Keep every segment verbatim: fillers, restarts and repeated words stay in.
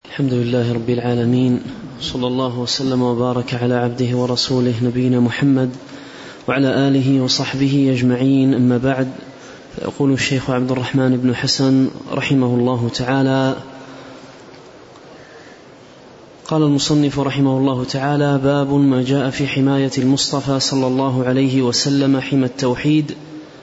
الحمد لله رب العالمين، صلى الله وسلم وبارك على عبده ورسوله نبينا محمد وعلى آله وصحبه أجمعين، أما بعد. فيقول الشيخ عبد الرحمن بن حسن رحمه الله تعالى: قال المصنف رحمه الله تعالى: باب ما جاء في حماية المصطفى صلى الله عليه وسلم حمى التوحيد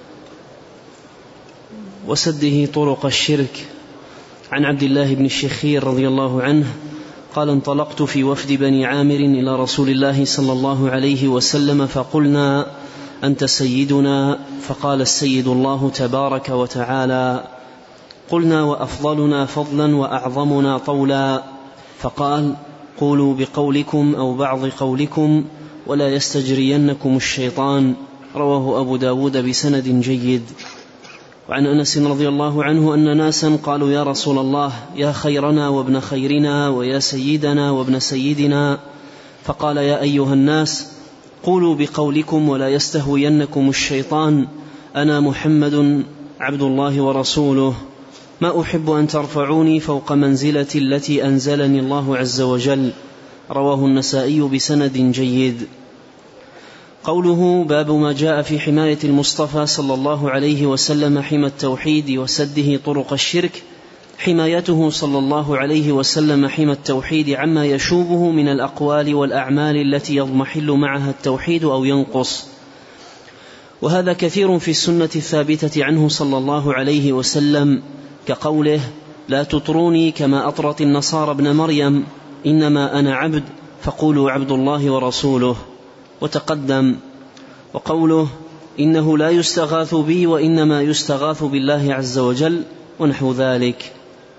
وسده طرق الشرك. عن عبد الله بن الشخير رضي الله عنه قال: انطلقت في وفد بني عامر إلى رسول الله صلى الله عليه وسلم فقلنا: أنت سيدنا؟ فقال: السيد الله تبارك وتعالى. قلنا: وأفضلنا فضلا وأعظمنا طولا؟ فقال: قولوا بقولكم أو بعض قولكم ولا يستجرينكم الشيطان. رواه أبو داود بسند جيد. وعن أنس رضي الله عنه أن ناسا قالوا: يا رسول الله، يا خيرنا وابن خيرنا ويا سيدنا وابن سيدنا. فقال: يا أيها الناس، قولوا بقولكم ولا يستهوينكم الشيطان. أنا محمد عبد الله ورسوله، ما أحب أن ترفعوني فوق منزلتي التي أنزلني الله عز وجل. رواه النسائي بسند جيد. قوله: باب ما جاء في حماية المصطفى صلى الله عليه وسلم حمى التوحيد وسده طرق الشرك. حمايته صلى الله عليه وسلم حمى التوحيد عما يشوبه من الأقوال والأعمال التي يضمحل معها التوحيد أو ينقص، وهذا كثير في السنة الثابتة عنه صلى الله عليه وسلم، كقوله: لا تطروني كما أطرت النصارى ابن مريم، إنما أنا عبد فقولوا عبد الله ورسوله. وتقدم. وقوله: إنه لا يستغاث بي وإنما يستغاث بالله عز وجل، ونحو ذلك.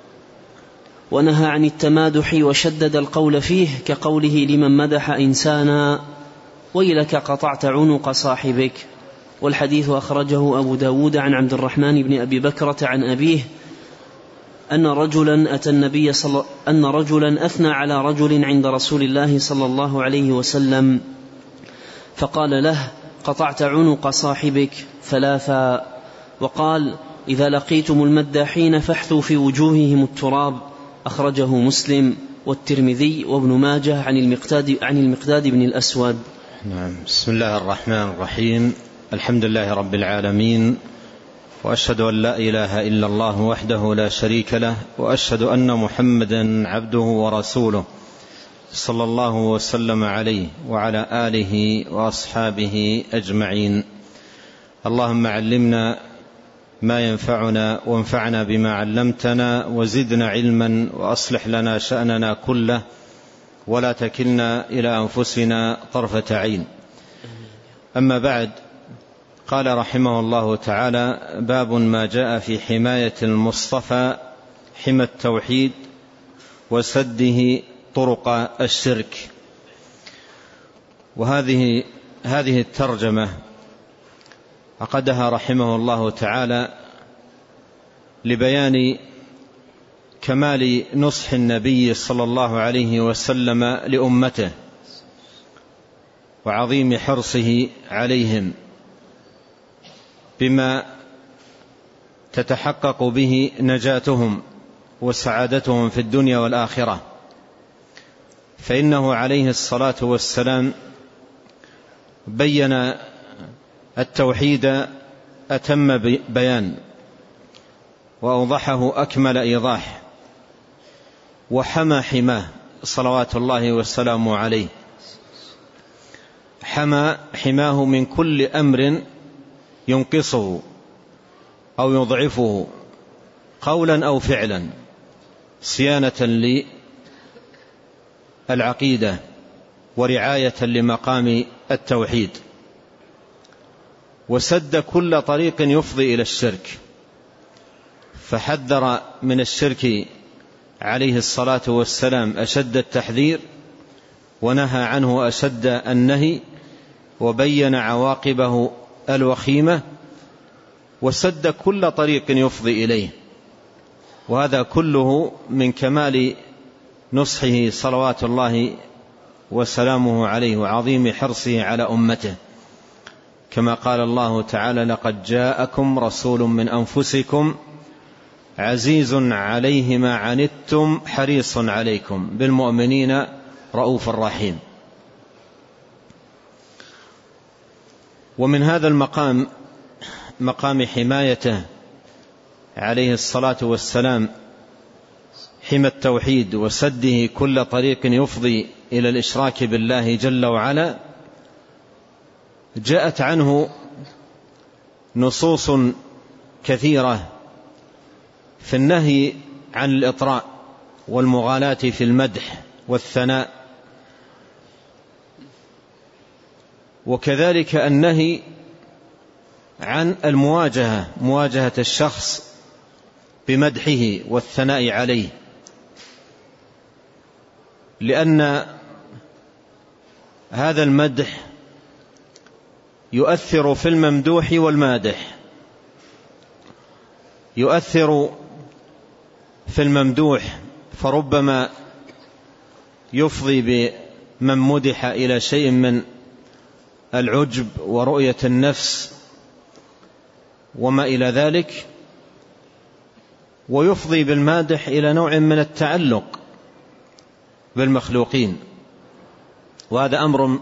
ونهى عن التمادح وشدد القول فيه، كقوله لمن مدح إنسانا: ويلك قطعت عنق صاحبك. والحديث أخرجه أبو داود عن عبد الرحمن بن أبي بكرة عن أبيه أن رجلا أتى النبي صلى أن رجلا أثنى على رجل عند رسول الله صلى الله عليه وسلم، فقال له: قطعت عنق صاحبك ثلاثا. وقال: إذا لقيتم المداحين فاحثوا في وجوههم التراب. أخرجه مسلم والترمذي وابن ماجه عن المقداد عن المقداد بن الأسود. نعم. بسم الله الرحمن الرحيم. الحمد لله رب العالمين، وأشهد أن لا إله إلا الله وحده لا شريك له، وأشهد أن محمدا عبده ورسوله صلى الله وسلم عليه وعلى آله وأصحابه أجمعين. اللهم علمنا ما ينفعنا وانفعنا بما علمتنا وزدنا علما وأصلح لنا شأننا كله ولا تكلنا إلى أنفسنا طرفة عين. أما بعد، قال رحمه الله تعالى: باب ما جاء في حماية المصطفى حمى التوحيد وسده طرق الشرك. وهذه هذه الترجمة عقدها رحمه الله تعالى لبيان كمال نصح النبي صلى الله عليه وسلم لأمته وعظيم حرصه عليهم بما تتحقق به نجاتهم وسعادتهم في الدنيا والآخرة. فإنه عليه الصلاة والسلام بين التوحيد أتم بيان، وأوضحه أكمل إيضاح، وحمى حماه صلوات الله والسلام عليه. حمى حماه من كل أمر ينقصه أو يضعفه قولا أو فعلا، صيانة للعقيدة ورعاية لمقام التوحيد، وسد كل طريق يفضي إلى الشرك، فحذر من الشرك عليه الصلاة والسلام أشد التحذير، ونهى عنه أشد النهي، وبين عواقبه الوخيمة، وسد كل طريق يفضي إليه. وهذا كله من كمال نصحه صلوات الله وسلامه عليه وعظيم حرصه على أمته، كما قال الله تعالى: لقد جاءكم رسول من أنفسكم عزيز عليه ما عنتم حريص عليكم بالمؤمنين رؤوف رحيم. ومن هذا المقام، مقام حمايته عليه الصلاة والسلام، حمى التوحيد وسده كل طريق يفضي إلى الإشراك بالله جل وعلا، جاءت عنه نصوص كثيرة في النهي عن الإطراء والمغالاة في المدح والثناء، وكذلك النهي عن المواجهة، مواجهة الشخص بمدحه والثناء عليه، لأن هذا المدح يؤثر في الممدوح والمادح. يؤثر في الممدوح، فربما يفضي بمن مدح إلى شيء من العجب ورؤية النفس وما إلى ذلك، ويفضي بالمادح إلى نوع من التعلق بالمخلوقين، وهذا أمر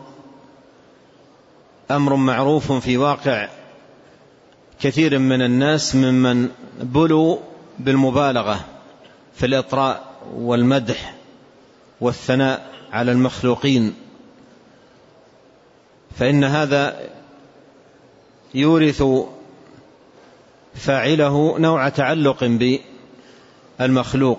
أمر معروف في واقع كثير من الناس ممن بلوا بالمبالغة في الإطراء والمدح والثناء على المخلوقين، فإن هذا يورث فاعله نوع تعلق بالمخلوق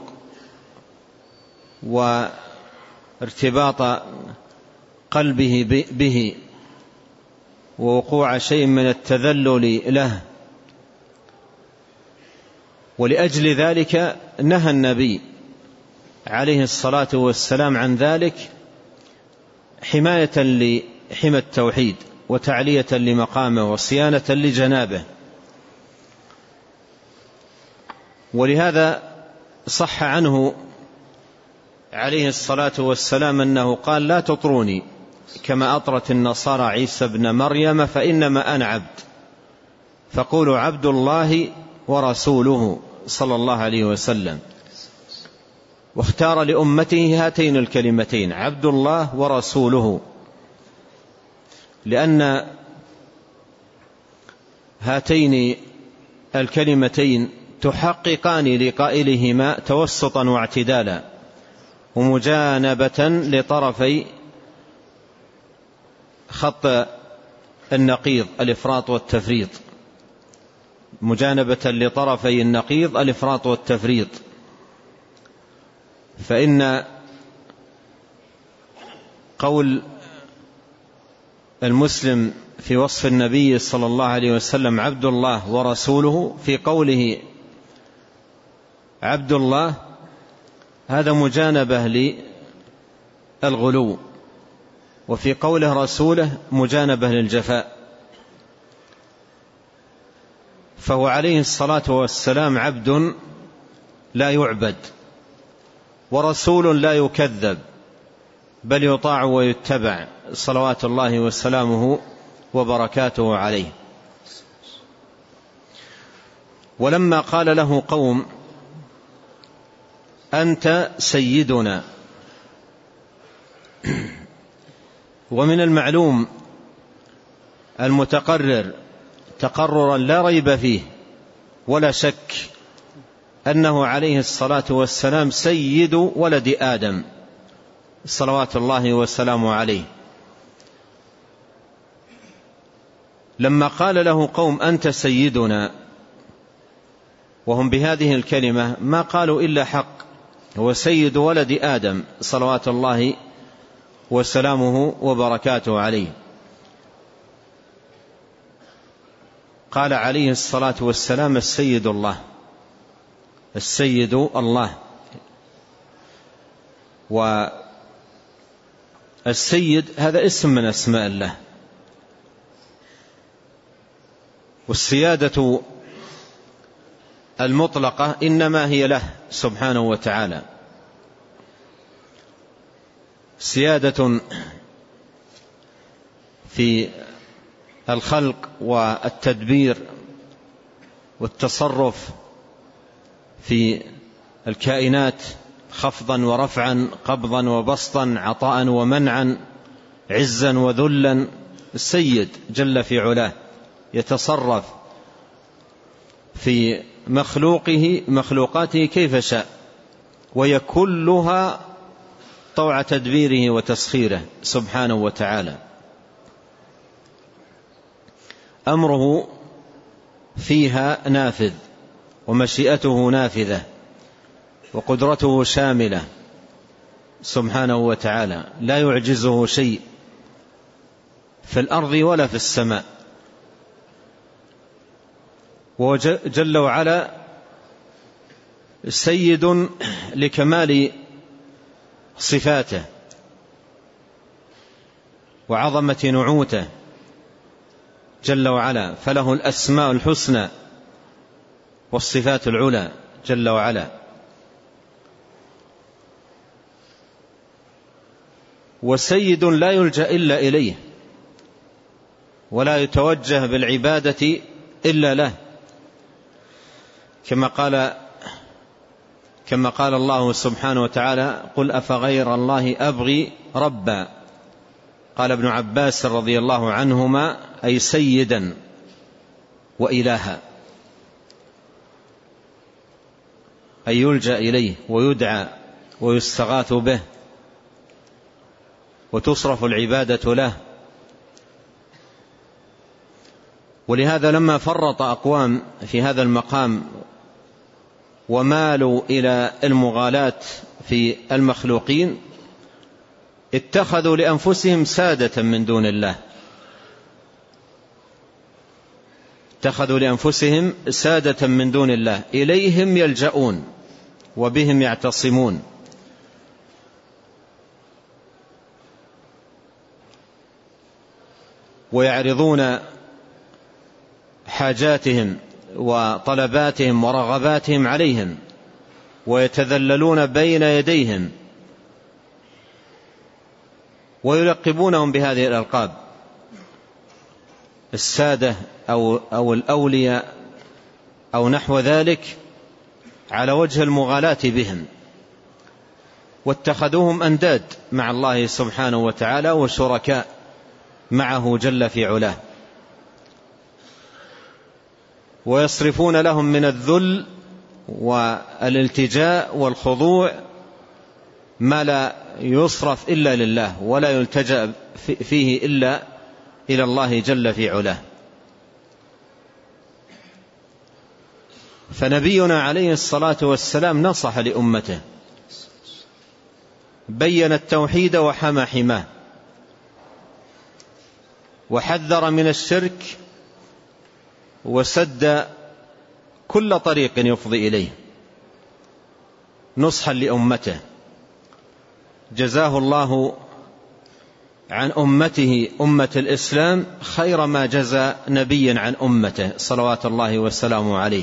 وارتباط قلبه به ووقوع شيء من التذلل له. ولأجل ذلك نهى النبي عليه الصلاة والسلام عن ذلك، حماية لحمى التوحيد وتعلية لمقامه وصيانة لجنابه. ولهذا صح عنه عليه الصلاة والسلام أنه قال: لا تطروني كما أطرت النصارى عيسى بن مريم، فإنما أنا عبد، فقولوا عبد الله ورسوله صلى الله عليه وسلم. واختار لأمته هاتين الكلمتين: عبد الله ورسوله، لأن هاتين الكلمتين تحققان لقائلهما توسطا واعتدالا ومجانبة لطرفي خط النقيض الإفراط والتفريط، مجانبة لطرفي النقيض الإفراط والتفريط. فإن قول المسلم في وصف النبي صلى الله عليه وسلم عبد الله ورسوله، في قوله عبد الله هذا مجانبة للغلو، وفي قوله رسوله مجانبة للجفاء. فهو عليه الصلاة والسلام عبد لا يعبد، ورسول لا يكذب، بل يطاع ويتبع صلوات الله وسلامه وبركاته عليه. ولما قال له قوم: أنت سيدنا، ومن المعلوم المتقرر تقررا لا ريب فيه ولا شك أنه عليه الصلاة والسلام سيد ولد آدم صلوات الله وسلامه عليه. لما قال له قوم أنت سيدنا وهم بهذه الكلمة ما قالوا إلا حق، هو سيد ولد آدم صلوات الله وسلامه وبركاته عليه. قال عليه الصلاة والسلام: السيد الله، السيد الله. والسيد هذا اسم من أسماء الله، والسيادة المطلقة إنما هي له سبحانه وتعالى، سيادة في الخلق والتدبير والتصرف في الكائنات خفضا ورفعا، قبضا وبسطا، عطاء ومنعا، عزا وذلا. السيد جل في علاه يتصرف في مخلوقه مخلوقاته كيف شاء، وهي كلها طوع تدبيره وتسخيره سبحانه وتعالى. أمره فيها نافذ، ومشيئته نافذة، وقدرته شاملة سبحانه وتعالى، لا يعجزه شيء في الأرض ولا في السماء. وجل وعلا سيد لكمال صفاته وعظمة نعوته جل وعلا، فله الأسماء الحسنى والصفات العلى جل وعلا. وسيد لا يلجأ إلا إليه، ولا يتوجه بالعبادة إلا له، كما قال كما قال الله سبحانه وتعالى: قل أفغير الله أبغي ربا. قال ابن عباس رضي الله عنهما: أي سيدا وإلها، أي يلجأ إليه ويدعى ويستغاث به وتصرف العبادة له. ولهذا لما فرط أقوام في هذا المقام ومالوا إلى المغالاة في المخلوقين، اتخذوا لأنفسهم سادة من دون الله، اتخذوا لأنفسهم سادة من دون الله، إليهم يلجؤون وبهم يعتصمون. ويعرضون حاجاتهم وطلباتهم ورغباتهم عليهم، ويتذللون بين يديهم، ويلقبونهم بهذه الألقاب: السادة أو, أو الأولياء أو نحو ذلك، على وجه المغالاة بهم. واتخذوهم أنداد مع الله سبحانه وتعالى وشركاء معه جل في علاه، ويصرفون لهم من الذل والالتجاء والخضوع ما لا يصرف إلا لله، ولا يلتجأ فيه إلا إلى الله جل في علاه. فنبينا عليه الصلاة والسلام نصح لأمته، بين التوحيد وحمى حماه، وحذر من الشرك، وسد كل طريق يفضي إليه نصحا لأمته. جزاه الله عن أمته أمة الإسلام خير ما جزى نبيا عن أمته صلوات الله وسلامه عليه،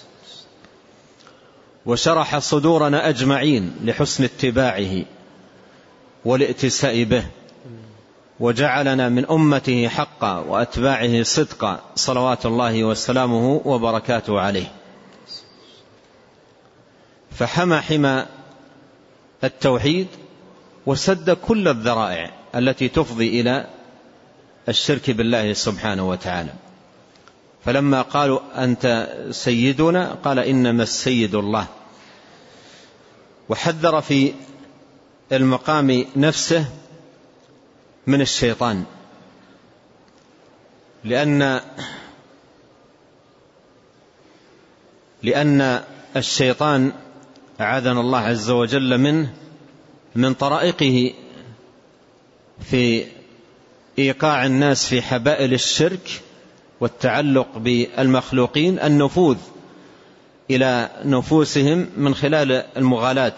وشرح صدورنا أجمعين لحسن اتباعه والائتساء به، وجعلنا من أمته حقا وأتباعه صدقا صلوات الله وسلامه وبركاته عليه. فحمى حمى التوحيد، وسد كل الذرائع التي تفضي إلى الشرك بالله سبحانه وتعالى. فلما قالوا أنت سيدنا قال إنما السيد الله، وحذر في المقام نفسه من الشيطان، لأن لأن الشيطان أعاذنا الله عز وجل منه من طرائقه في إيقاع الناس في حبائل الشرك والتعلق بالمخلوقين النفوذ إلى نفوسهم من خلال المغالاة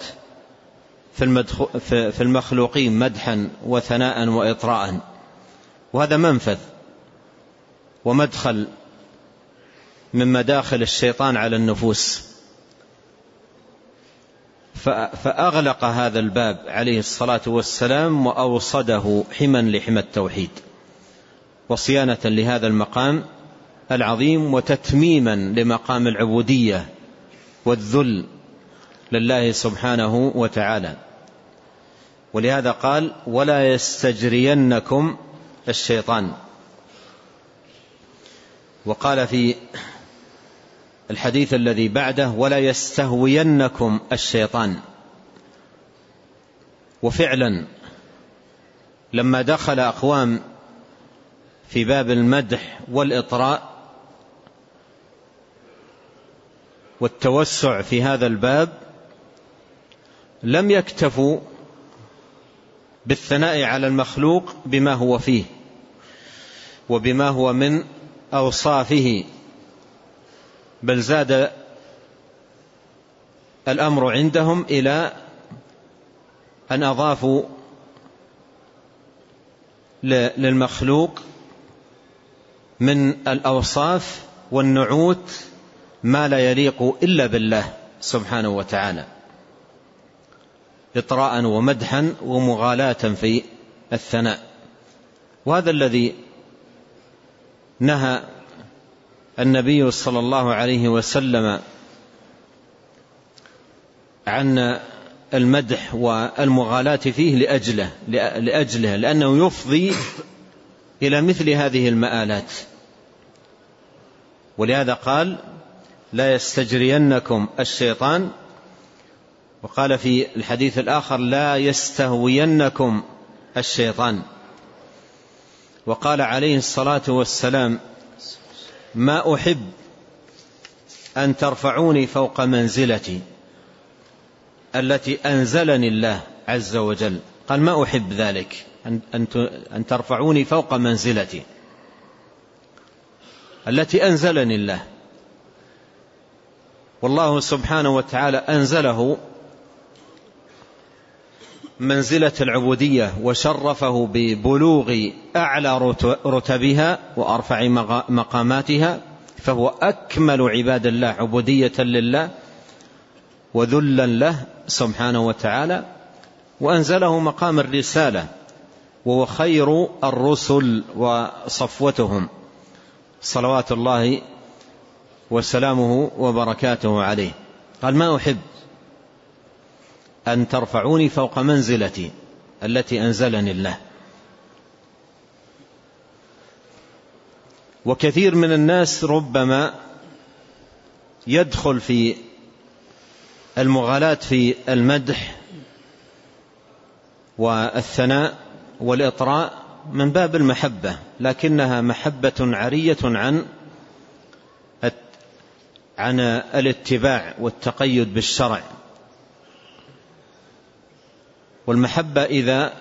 في المخلوقين مدحا وثناء وإطراء. وهذا منفذ ومدخل من مداخل الشيطان على النفوس. فأغلق هذا الباب عليه الصلاة والسلام، وأوصده حما لحمى التوحيد، وصيانة لهذا المقام العظيم، وتتميما لمقام العبودية والذل لله سبحانه وتعالى. ولهذا قال ولا يستجرينكم الشيطان. وقال في الحديث الذي بعده ولا يستهوينكم الشيطان. وفعلا لما دخل أقوام في باب المدح والإطراء والتوسع في هذا الباب لم يكتفوا بالثناء على المخلوق بما هو فيه وبما هو من أوصافه، بل زاد الأمر عندهم إلى أن أضافوا للمخلوق من الأوصاف والنعوت ما لا يليق إلا بالله سبحانه وتعالى، إطراء ومدحا ومغالاة في الثناء. وهذا الذي نهى النبي صلى الله عليه وسلم عن المدح والمغالاة فيه لأجله, لأجله لأنه يفضي إلى مثل هذه المآلات. ولهذا قال لا يستجرينكم الشيطان. وقال في الحديث الآخر لا يستهوينكم الشيطان. وقال عليه الصلاة والسلام ما أحب أن ترفعوني فوق منزلتي التي أنزلني الله عز وجل. قال ما أحب ذلك، أن ترفعوني فوق منزلتي التي أنزلني الله. والله سبحانه وتعالى أنزله منزلة العبودية وشرفه ببلوغ أعلى رتبها وأرفع مقاماتها، فهو أكمل عباد الله عبودية لله وذلا له سبحانه وتعالى، وأنزله مقام الرسالة وهو خير الرسل وصفوتهم صلوات الله وسلامه وبركاته عليه. قال ما أحب أن ترفعوني فوق منزلتي التي أنزلني الله. وكثير من الناس ربما يدخل في المغالاة في المدح والثناء والإطراء من باب المحبة، لكنها محبة عرية عن عن الاتباع والتقيد بالشرع. والمحبة إذا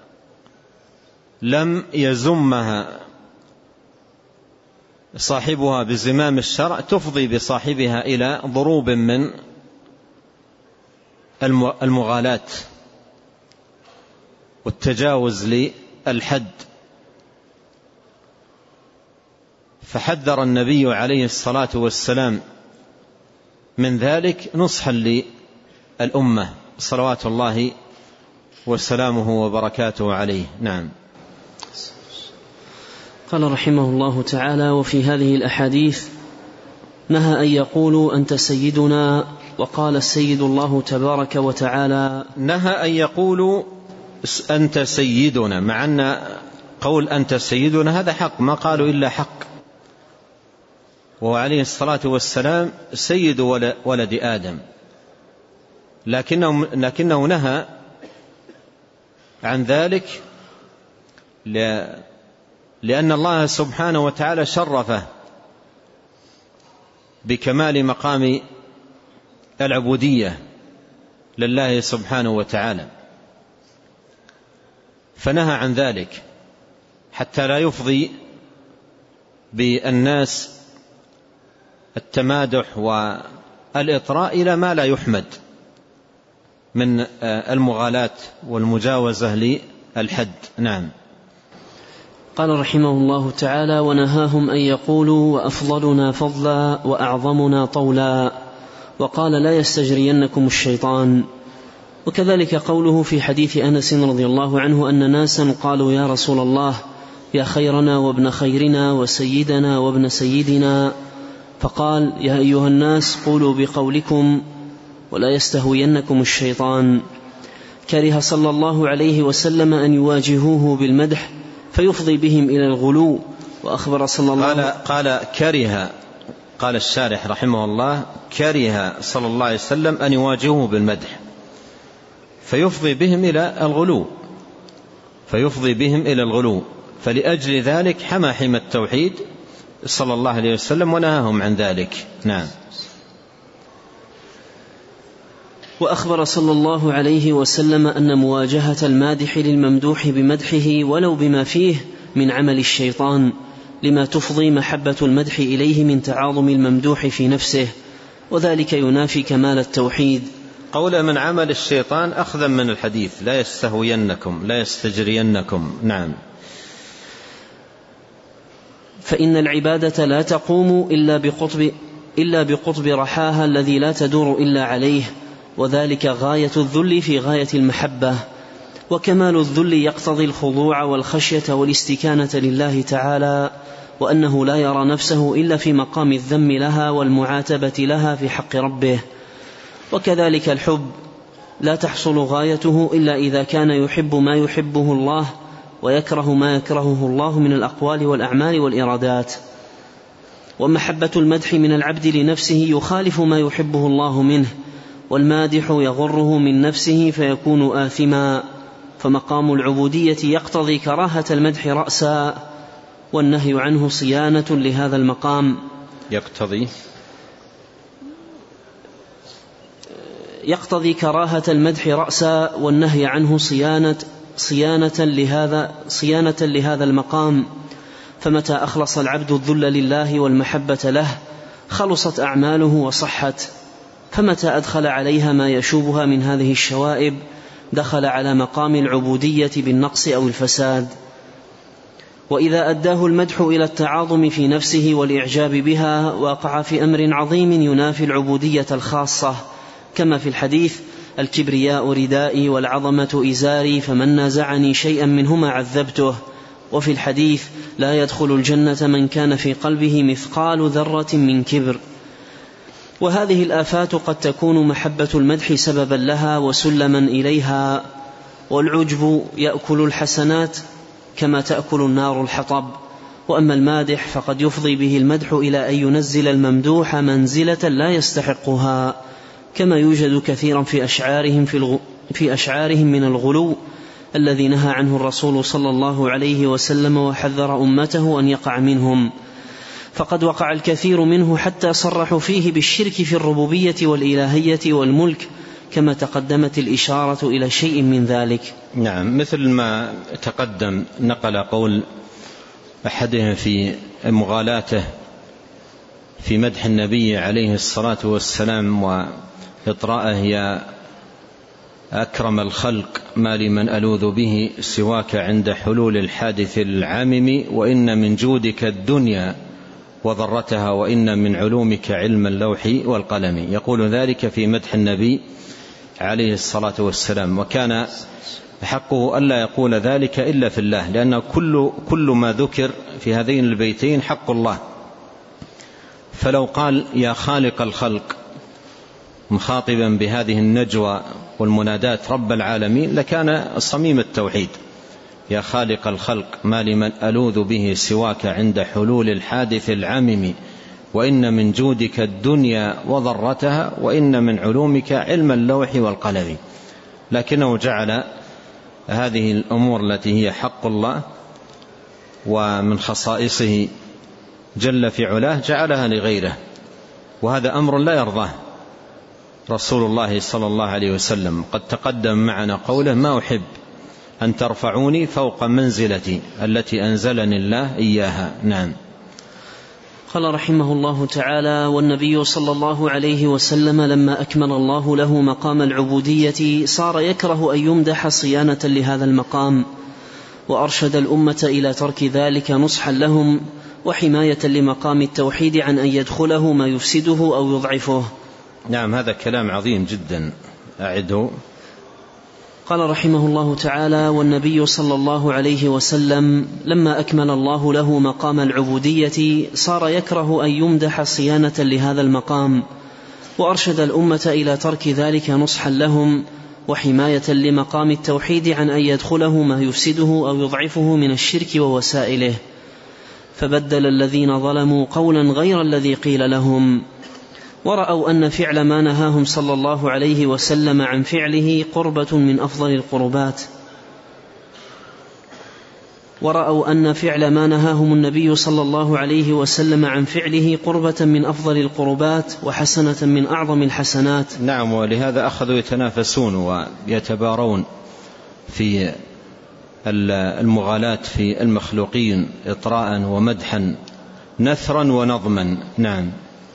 لم يزمها صاحبها بزمام الشرع تفضي بصاحبها إلى ضروب من المغالاة والتجاوز للحد. فحذر النبي عليه الصلاة والسلام من ذلك نصحا للأمة صلوات الله وسلامه وبركاته عليه. نعم. قال رحمه الله تعالى وفي هذه الأحاديث نهى أن يقولوا أنت سيدنا، وقال السيد الله تبارك وتعالى نهى أن يقولوا أنت سيدنا، مع أن قول أنت سيدنا هذا حق، ما قالوا إلا حق، وهو عليه الصلاة والسلام سيد ولد آدم، لكنه, لكنه نهى عن ذلك لأن الله سبحانه وتعالى شرفه بكمال مقام العبودية لله سبحانه وتعالى، فنهى عن ذلك حتى لا يفضي بالناس التمادح والإطراء إلى ما لا يحمد من المغالاة والمجاوزة للحد. نعم. قال رحمه الله تعالى ونهاهم أن يقولوا وأفضلنا فضلا وأعظمنا طولا، وقال لا يستجرينكم الشيطان. وكذلك قوله في حديث أنس رضي الله عنه أن ناسا قالوا يا رسول الله يا خيرنا وابن خيرنا وسيدنا وابن سيدنا، فقال: يا أيها الناس قولوا بقولكم ولا يستهوينكم الشيطان. كره صلى الله عليه وسلم أن يواجهوه بالمدح فيفضي بهم إلى الغلو. وأخبر صلى الله قال, قال كره قال الشارح رحمه الله: كره صلى الله عليه وسلم أن يواجهوه بالمدح فيفضي بهم إلى الغلو فيفضي بهم إلى الغلو فلأجل ذلك حمى حمى التوحيد صلى الله عليه وسلم ونهاهم عن ذلك. نعم. وأخبر صلى الله عليه وسلم أن مواجهة المادح للممدوح بمدحه ولو بما فيه من عمل الشيطان، لما تفضي محبة المدح إليه من تعاظم الممدوح في نفسه، وذلك ينافي كمال التوحيد. قول من عمل الشيطان أخذا من الحديث: لا يستهوينكم لا يستجرينكم. نعم. فإن العبادة لا تقوم إلا بقطب, إلا بقطب رحاها الذي لا تدور إلا عليه، وذلك غاية الذل في غاية المحبة. وكمال الذل يقتضي الخضوع والخشية والاستكانة لله تعالى، وأنه لا يرى نفسه إلا في مقام الذم لها والمعاتبة لها في حق ربه. وكذلك الحب لا تحصل غايته إلا إذا كان يحب ما يحبه الله ويكره ما يكرهه الله من الأقوال والأعمال والإرادات. ومحبة المدح من العبد لنفسه يخالف ما يحبه الله منه، والمادح يغره من نفسه فيكون آثما، فمقام العبودية يقتضي كراهة المدح رأسا، والنهي عنه صيانة لهذا المقام. يقتضي يقتضي كراهة المدح رأسا والنهي عنه صيانة صيانة لهذا صيانة لهذا المقام. فمتى أخلص العبد الذل لله والمحبة له خلصت أعماله وصحت، فمتى أدخل عليها ما يشوبها من هذه الشوائب دخل على مقام العبودية بالنقص أو الفساد. وإذا أداه المدح إلى التعاظم في نفسه والإعجاب بها وقع في أمر عظيم ينافي العبودية الخاصة، كما في الحديث: الكبرياء ردائي والعظمة إزاري فمن نازعني شيئا منهما عذبته. وفي الحديث: لا يدخل الجنة من كان في قلبه مثقال ذرة من كبر. وهذه الآفات قد تكون محبة المدح سببا لها وسلما إليها، والعجب يأكل الحسنات كما تأكل النار الحطب. وأما المادح فقد يفضي به المدح إلى أن ينزل الممدوح منزلة لا يستحقها، كما يوجد كثيرا في أشعارهم, في, الغ... في أشعارهم من الغلو الذي نهى عنه الرسول صلى الله عليه وسلم وحذر أمته أن يقع منهم، فقد وقع الكثير منه حتى صرحوا فيه بالشرك في الربوبية والإلهية والملك، كما تقدمت الإشارة إلى شيء من ذلك. نعم، مثل ما تقدم نقل قول أحدهم في مغالاته في مدح النبي عليه الصلاة والسلام وإطراءه: يا أكرم الخلق ما لمن ألوذ به سواك عند حلول الحادث العامم، وإن من جودك الدنيا وضرتها، وإن من علومك علم اللوح والقلم. يقول ذلك في مدح النبي عليه الصلاة والسلام، وكان حقه ألا يقول ذلك إلا في الله، لأن كل, كل ما ذكر في هذين البيتين حق الله. فلو قال يا خالق الخلق مخاطبا بهذه النجوى والمنادات رب العالمين لكان صميم التوحيد: يا خالق الخلق ما لمن ألوذ به سواك عند حلول الحادث العامم، وإن من جودك الدنيا وضرتها، وإن من علومك علم اللوح والقلم. لكنه جعل هذه الأمور التي هي حق الله ومن خصائصه جل في علاه جعلها لغيره، وهذا أمر لا يرضاه رسول الله صلى الله عليه وسلم. قد تقدم معنا قوله: ما أحب أن ترفعوني فوق منزلتي التي أنزلني الله إياها. نعم. قال رحمه الله تعالى: والنبي صلى الله عليه وسلم لما أكمل الله له مقام العبودية صار يكره أن يمدح صيانة لهذا المقام، وأرشد الأمة إلى ترك ذلك نصحا لهم وحماية لمقام التوحيد عن أن يدخله ما يفسده أو يضعفه. نعم، هذا كلام عظيم جدا، أعده. قال رحمه الله تعالى: والنبي صلى الله عليه وسلم لما أكمل الله له مقام العبودية صار يكره أن يمدح صيانة لهذا المقام، وأرشد الأمة إلى ترك ذلك نصحا لهم وحماية لمقام التوحيد عن أن يدخله ما يفسده أو يضعفه من الشرك ووسائله، فبدل الذين ظلموا قولا غير الذي قيل لهم، ورأوا أن فعل ما نهاهم صلى الله عليه وسلم عن فعله قربة من أفضل القربات ورأوا أن فعل ما نهاهم النبي صلى الله عليه وسلم عن فعله قربة من أفضل القربات وحسنة من أعظم الحسنات. نعم، ولهذا أخذوا يتنافسون ويتبارون في المغالاة في المخلوقين إطراء ومدحا، نثرا ونظما. نعم.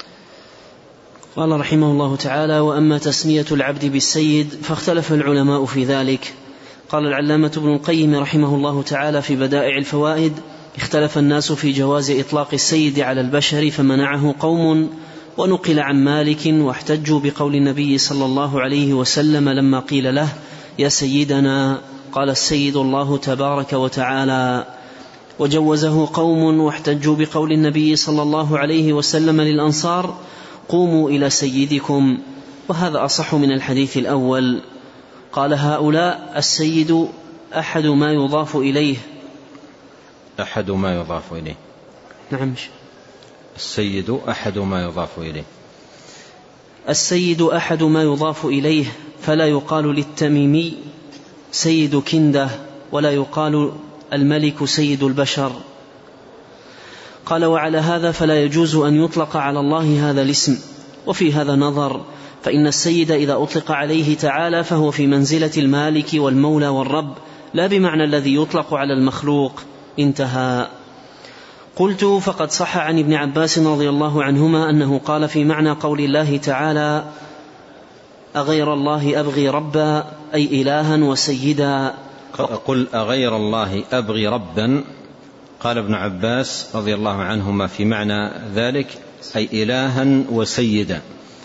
قال رحمه الله تعالى: وأما تسمية العبد بالسيد فاختلف العلماء في ذلك. قال العلامة ابن القيم رحمه الله تعالى في بدائع الفوائد: اختلف الناس في جواز إطلاق السيد على البشر فمنعه قوم، ونقل عن مالك واحتجوا بقول النبي صلى الله عليه وسلم لما قيل له: يا سيدنا، قال: السيد الله تبارك وتعالى. وجوزه قوم واحتجوا بقول النبي صلى الله عليه وسلم للأنصار: قوموا إلى سيدكم، وهذا أصح من الحديث الأول. قال هؤلاء: السيد أحد ما يضاف إليه. أحد ما يضاف إليه. نعم. السيد أحد ما يضاف إليه. السيد أحد ما يضاف إليه، فلا يقال للتميمي سيد كندة، ولا يقال الملك سيد البشر. قال: وعلى هذا فلا يجوز أن يطلق على الله هذا الاسم. وفي هذا نظر، فإن السيد إذا أطلق عليه تعالى فهو في منزلة المالك والمولى والرب، لا بمعنى الذي يطلق على المخلوق. انتهى. قلت: فقد صح عن ابن عباس رضي الله عنهما أنه قال في معنى قول الله تعالى: أغير الله أبغي ربا، أي إلها وسيدا. قل أغير الله أبغي ربا، قال ابن عباس رضي الله عنهما في معنى ذلك أي إلها وسيدا.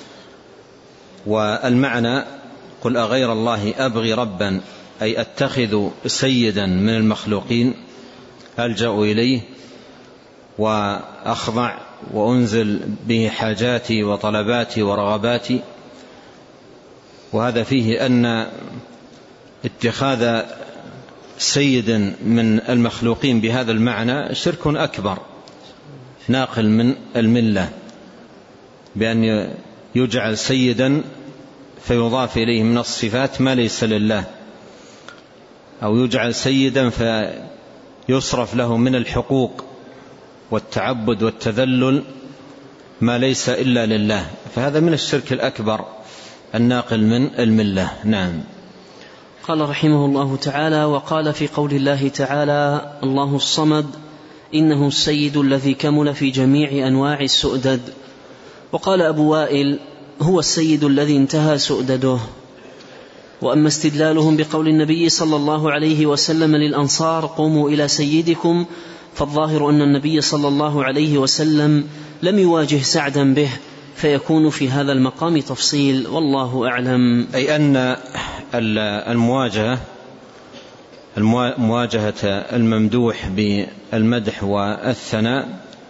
والمعنى قل أغير الله أبغي ربا أي أتخذ سيدا من المخلوقين ألجأ إليه وأخضع وأنزل به حاجاتي وطلباتي ورغباتي. وهذا فيه أن اتخاذ سيد من المخلوقين بهذا المعنى شرك أكبر ناقل من الملة، بأن يجعل سيدا فيضاف إليه من الصفات ما ليس لله، أو يجعل سيدا فيصرف له من الحقوق والتعبد والتذلل ما ليس إلا لله، فهذا من الشرك الأكبر الناقل من الملة. نعم. قال رحمه الله تعالى: وقال في قول الله تعالى: الله الصمد، إنه السيد الذي كمل في جميع أنواع السؤدد. وقال أبو وائل: هو السيد الذي انتهى سؤدده. وأما استدلالهم بقول النبي صلى الله عليه وسلم للأنصار: قوموا إلى سيدكم، فالظاهر أن النبي صلى الله عليه وسلم لم يواجه سعدا به، فيكون في هذا المقام تفصيل، والله أعلم. أي أن المواجهة مواجهة الممدوح بالمدح والثناء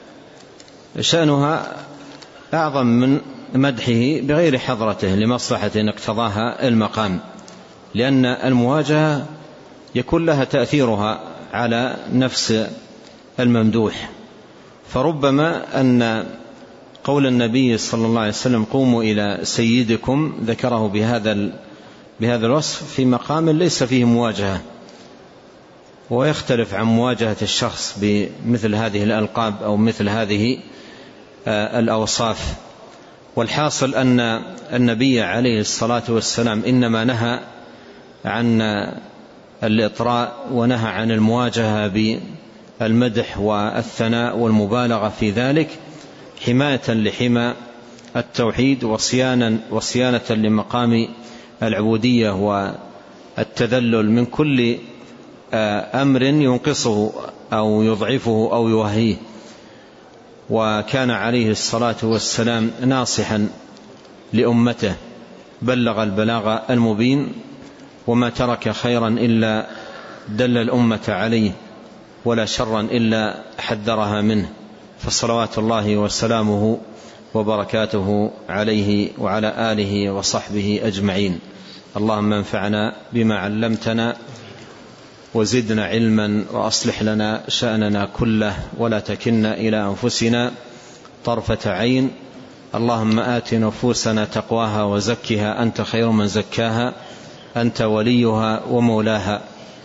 شأنها أعظم من مدحه بغير حضرته لمصلحة اقتضاها المقام، لأن المواجهة يكون لها تأثيرها على نفس الممدوح. فربما أن قول النبي صلى الله عليه وسلم قوموا إلى سيدكم ذكره بهذا بهذا الوصف في مقام ليس فيه مواجهة، ويختلف عن مواجهة الشخص بمثل هذه الألقاب أو مثل هذه الأوصاف. والحاصل أن النبي عليه الصلاة والسلام إنما نهى عن الإطراء ونهى عن المواجهة بالمدح والثناء والمبالغة في ذلك، حماية لحمى التوحيد وصيانة, وصيانة لمقام العبودية والتذلل من كل أمر ينقصه أو يضعفه أو يوهيه. وكان عليه الصلاة والسلام ناصحا لأمته، بلغ البلاغ المبين، وما ترك خيرا إلا دل الأمة عليه، ولا شرا إلا حذرها منه، فصلوات الله وسلامه وبركاته عليه وعلى آله وصحبه أجمعين. اللهم انفعنا بما علمتنا وزدنا علما، وأصلح لنا شأننا كله، ولا تكلنا إلى أنفسنا طرفة عين. اللهم آت نفوسنا تقواها وزكها أنت خير من زكاها، أنت وليها ومولاها.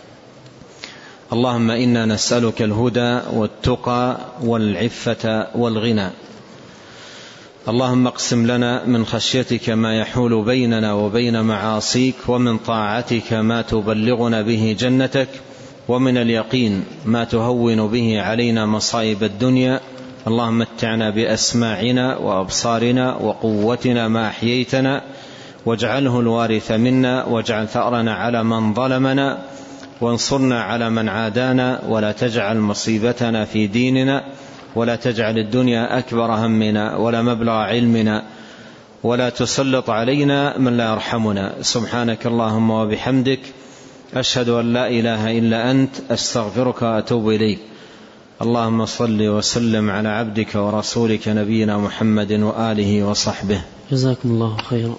اللهم إنا نسألك الهدى والتقى والعفة والغنى. اللهم اقسم لنا من خشيتك ما يحول بيننا وبين معاصيك، ومن طاعتك ما تبلغنا به جنتك، ومن اليقين ما تهون به علينا مصائب الدنيا. اللهم متعنا بأسماعنا وأبصارنا وقوتنا ما أحييتنا، واجعله الوارث منا، واجعل ثأرنا على من ظلمنا، وانصرنا على من عادانا، ولا تجعل مصيبتنا في ديننا، ولا تجعل الدنيا أكبر همنا ولا مبلغ علمنا، ولا تسلط علينا من لا يرحمنا. سبحانك اللهم وبحمدك، أشهد أن لا إله إلا أنت، أستغفرك وأتوب إليك. اللهم صل وسلم على عبدك ورسولك نبينا محمد وآله وصحبه. جزاكم الله خيرا.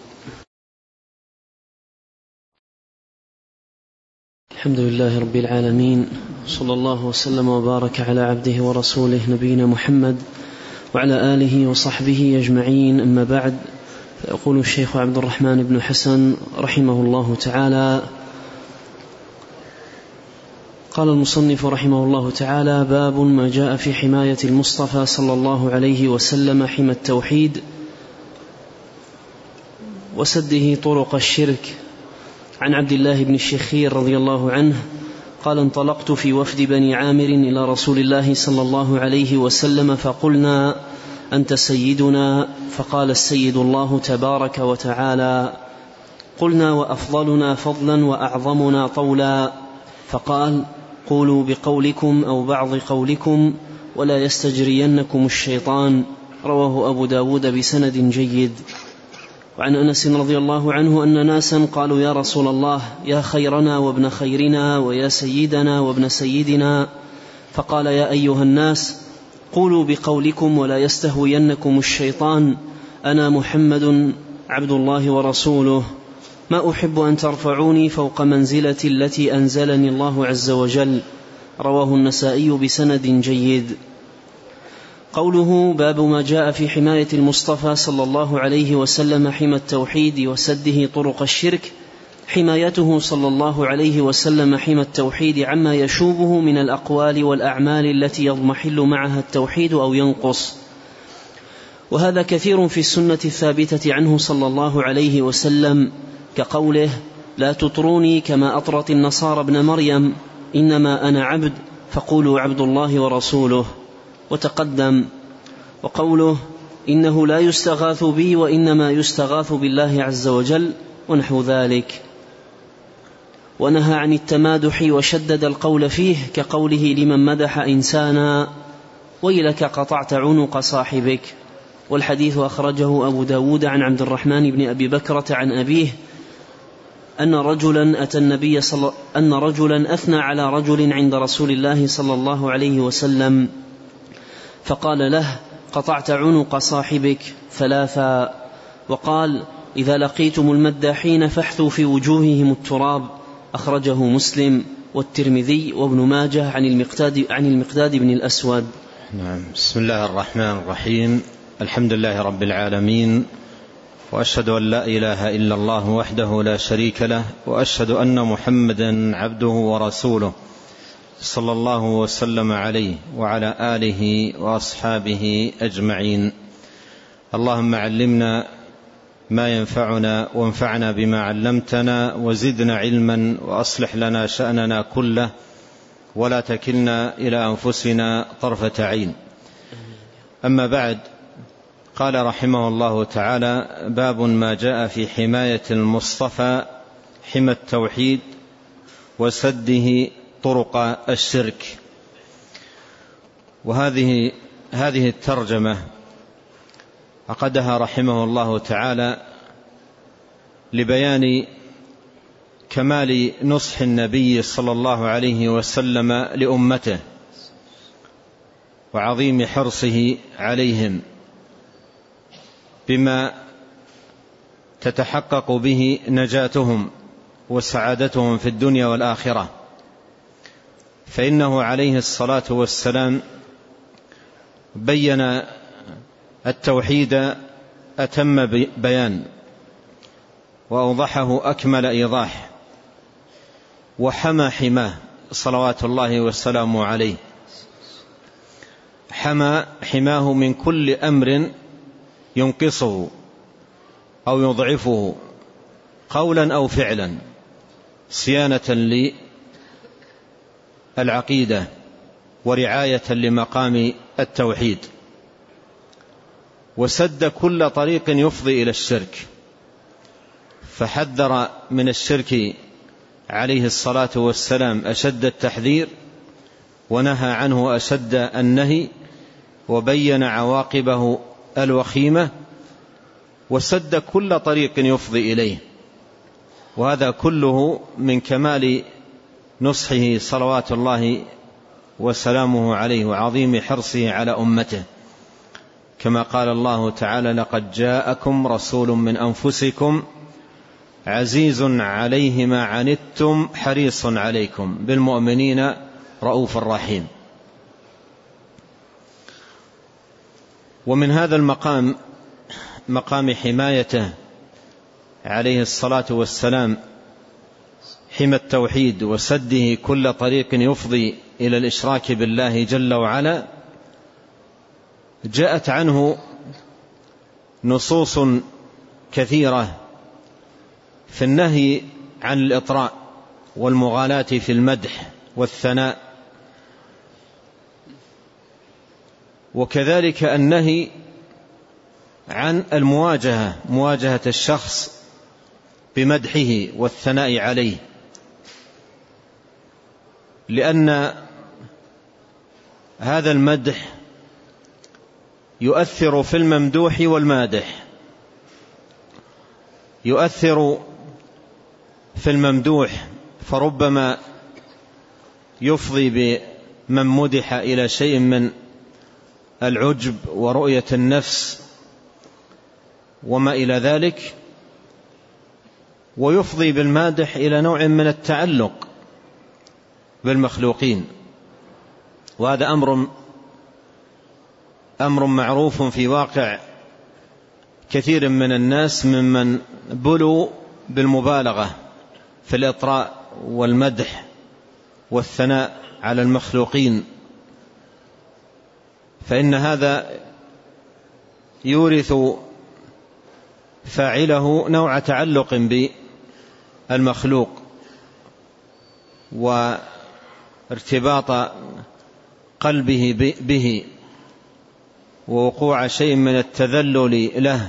الحمد لله رب العالمين، صلى الله وسلم وبارك على عبده ورسوله نبينا محمد وعلى آله وصحبه أجمعين. أما بعد، فيقول الشيخ عبد الرحمن بن حسن رحمه الله تعالى: قال المصنف رحمه الله تعالى: باب ما جاء في حماية المصطفى صلى الله عليه وسلم حمى التوحيد وسده طرق الشرك. عن عبد الله بن الشخير رضي الله عنه قال: انطلقت في وفد بني عامر إلى رسول الله صلى الله عليه وسلم فقلنا: أنت سيدنا؟ فقال: السيد الله تبارك وتعالى. قلنا: وأفضلنا فضلا وأعظمنا طولا؟ فقال: قولوا بقولكم أو بعض قولكم، ولا يستجرينكم الشيطان. رواه أبو داود بسند جيد. وعن أنس رضي الله عنه أن ناسا قالوا: يا رسول الله، يا خيرنا وابن خيرنا ويا سيدنا وابن سيدنا. فقال: يا أيها الناس، قولوا بقولكم ولا يستهوينكم الشيطان. أنا محمد عبد الله ورسوله، ما أحب أن ترفعوني فوق منزلتي التي أنزلني الله عز وجل. رواه النسائي بسند جيد. قوله: باب ما جاء في حماية المصطفى صلى الله عليه وسلم حمى التوحيد وسده طرق الشرك. حمايته صلى الله عليه وسلم حمى التوحيد عما يشوبه من الأقوال والأعمال التي يضمحل معها التوحيد أو ينقص، وهذا كثير في السنة الثابتة عنه صلى الله عليه وسلم، كقوله: لا تطروني كما أطرت النصارى ابن مريم، إنما أنا عبد فقولوا عبد الله ورسوله. وتقدم. وقوله: إنه لا يستغاث بي وإنما يستغاث بالله عز وجل، ونحو ذلك. ونهى عن التمادح وشدد القول فيه، كقوله لمن مدح إنسانا: ويلك قطعت عنق صاحبك. والحديث أخرجه أبو داود عن عبد الرحمن بن أبي بكرة عن أبيه أن رجلا أتى النبي صلى أن رجلا أثنى على رجل عند رسول الله صلى الله عليه وسلم، فقال له: قطعت عنق صاحبك ثلاثا. وقال: إذا لقيتم المداحين فاحثوا في وجوههم التراب. أخرجه مسلم والترمذي وابن ماجه عن المقداد عن المقداد بن الأسود. نعم. بسم الله الرحمن الرحيم. الحمد لله رب العالمين، وأشهد أن لا إله إلا الله وحده لا شريك له، وأشهد أن محمدا عبده ورسوله صلى الله وسلم عليه وعلى آله وأصحابه أجمعين. اللهم علمنا ما ينفعنا، وانفعنا بما علمتنا، وزدنا علما، وأصلح لنا شأننا كله، ولا تكلنا إلى أنفسنا طرفة عين. أما بعد، قال رحمه الله تعالى: باب ما جاء في حماية المصطفى حمى التوحيد وسده طرق الشرك. وهذه هذه الترجمة عقدها رحمه الله تعالى لبيان كمال نصح النبي صلى الله عليه وسلم لأمته وعظيم حرصه عليهم بما تتحقق به نجاتهم وسعادتهم في الدنيا والآخرة. فإنه عليه الصلاة والسلام بين التوحيد أتم بيان وأوضحه أكمل إيضاح، وحمى حماه صلوات الله والسلام عليه، حمى حماه من كل أمر ينقصه أو يضعفه قولا أو فعلا، صيانة للعقيدة ورعاية لمقام التوحيد، وسد كل طريق يفضي إلى الشرك، فحذر من الشرك عليه الصلاة والسلام أشد التحذير، ونهى عنه أشد النهي، وبين عواقبه الوخيمة، وسد كل طريق يفضي إليه. وهذا كله من كمال نصحه صلوات الله وسلامه عليه وعظيم حرصه على أمته، كما قال الله تعالى: لقد جاءكم رسول من أنفسكم عزيز عليه ما عنتم حريص عليكم بالمؤمنين رؤوف رحيم. ومن هذا المقام، مقام حمايته عليه الصلاة والسلام، حمى التوحيد وسده كل طريق يفضي إلى الإشراك بالله جل وعلا، جاءت عنه نصوص كثيرة في النهي عن الإطراء والمغالاة في المدح والثناء، وكذلك النهي عن المواجهة، مواجهة الشخص بمدحه والثناء عليه، لأن هذا المدح يؤثر في الممدوح والمادح. يؤثر في الممدوح، فربما يفضي بمن مدح إلى شيء من العجب ورؤية النفس وما إلى ذلك، ويفضي بالمادح إلى نوع من التعلق بالمخلوقين، وهذا أمر أمر معروف في واقع كثير من الناس ممن بلوا بالمبالغة في الإطراء والمدح والثناء على المخلوقين، فإن هذا يورث فاعله نوع تعلق بالمخلوق وارتباط قلبه به ووقوع شيء من التذلل له.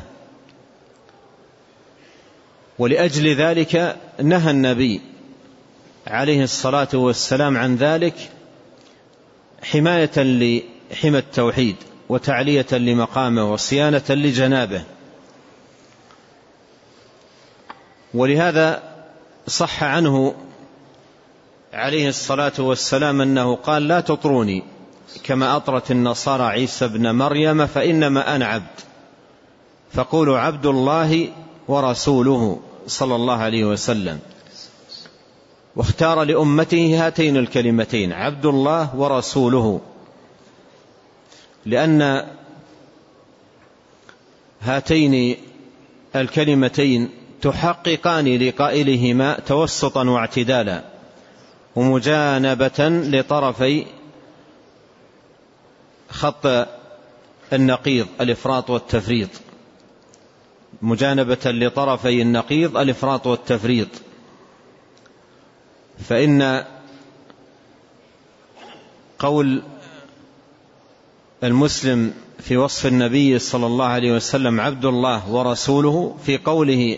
ولأجل ذلك نهى النبي عليه الصلاة والسلام عن ذلك، حماية لحمى التوحيد وتعلية لمقامه وصيانة لجنابه. ولهذا صح عنه عليه الصلاة والسلام أنه قال: لا تطروني كما أطرت النصارى عيسى ابن مريم، فإنما أنا عبد، فقولوا عبد الله ورسوله صلى الله عليه وسلم. واختار لأمته هاتين الكلمتين: عبد الله ورسوله، لأن هاتين الكلمتين تحققان لقائلهما توسطا واعتدالا ومجانبة لطرفي خط النقيض الإفراط والتفريط، مجانبة لطرفي النقيض الإفراط والتفريط. فإن قول المسلم في وصف النبي صلى الله عليه وسلم عبد الله ورسوله، في قوله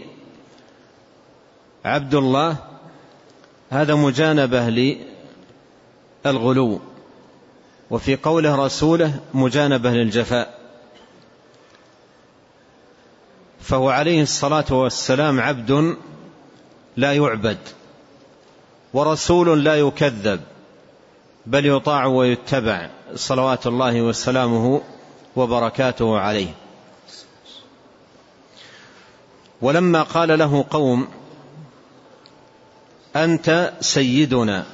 عبد الله هذا مجانبة للغلو، وفي قوله رسوله مجانبة للجفاء. فهو عليه الصلاة والسلام عبد لا يعبد ورسول لا يكذب بل يطاع ويتبع صلوات الله وسلامه وبركاته عليه. ولما قال له قوم أنت سيدنا،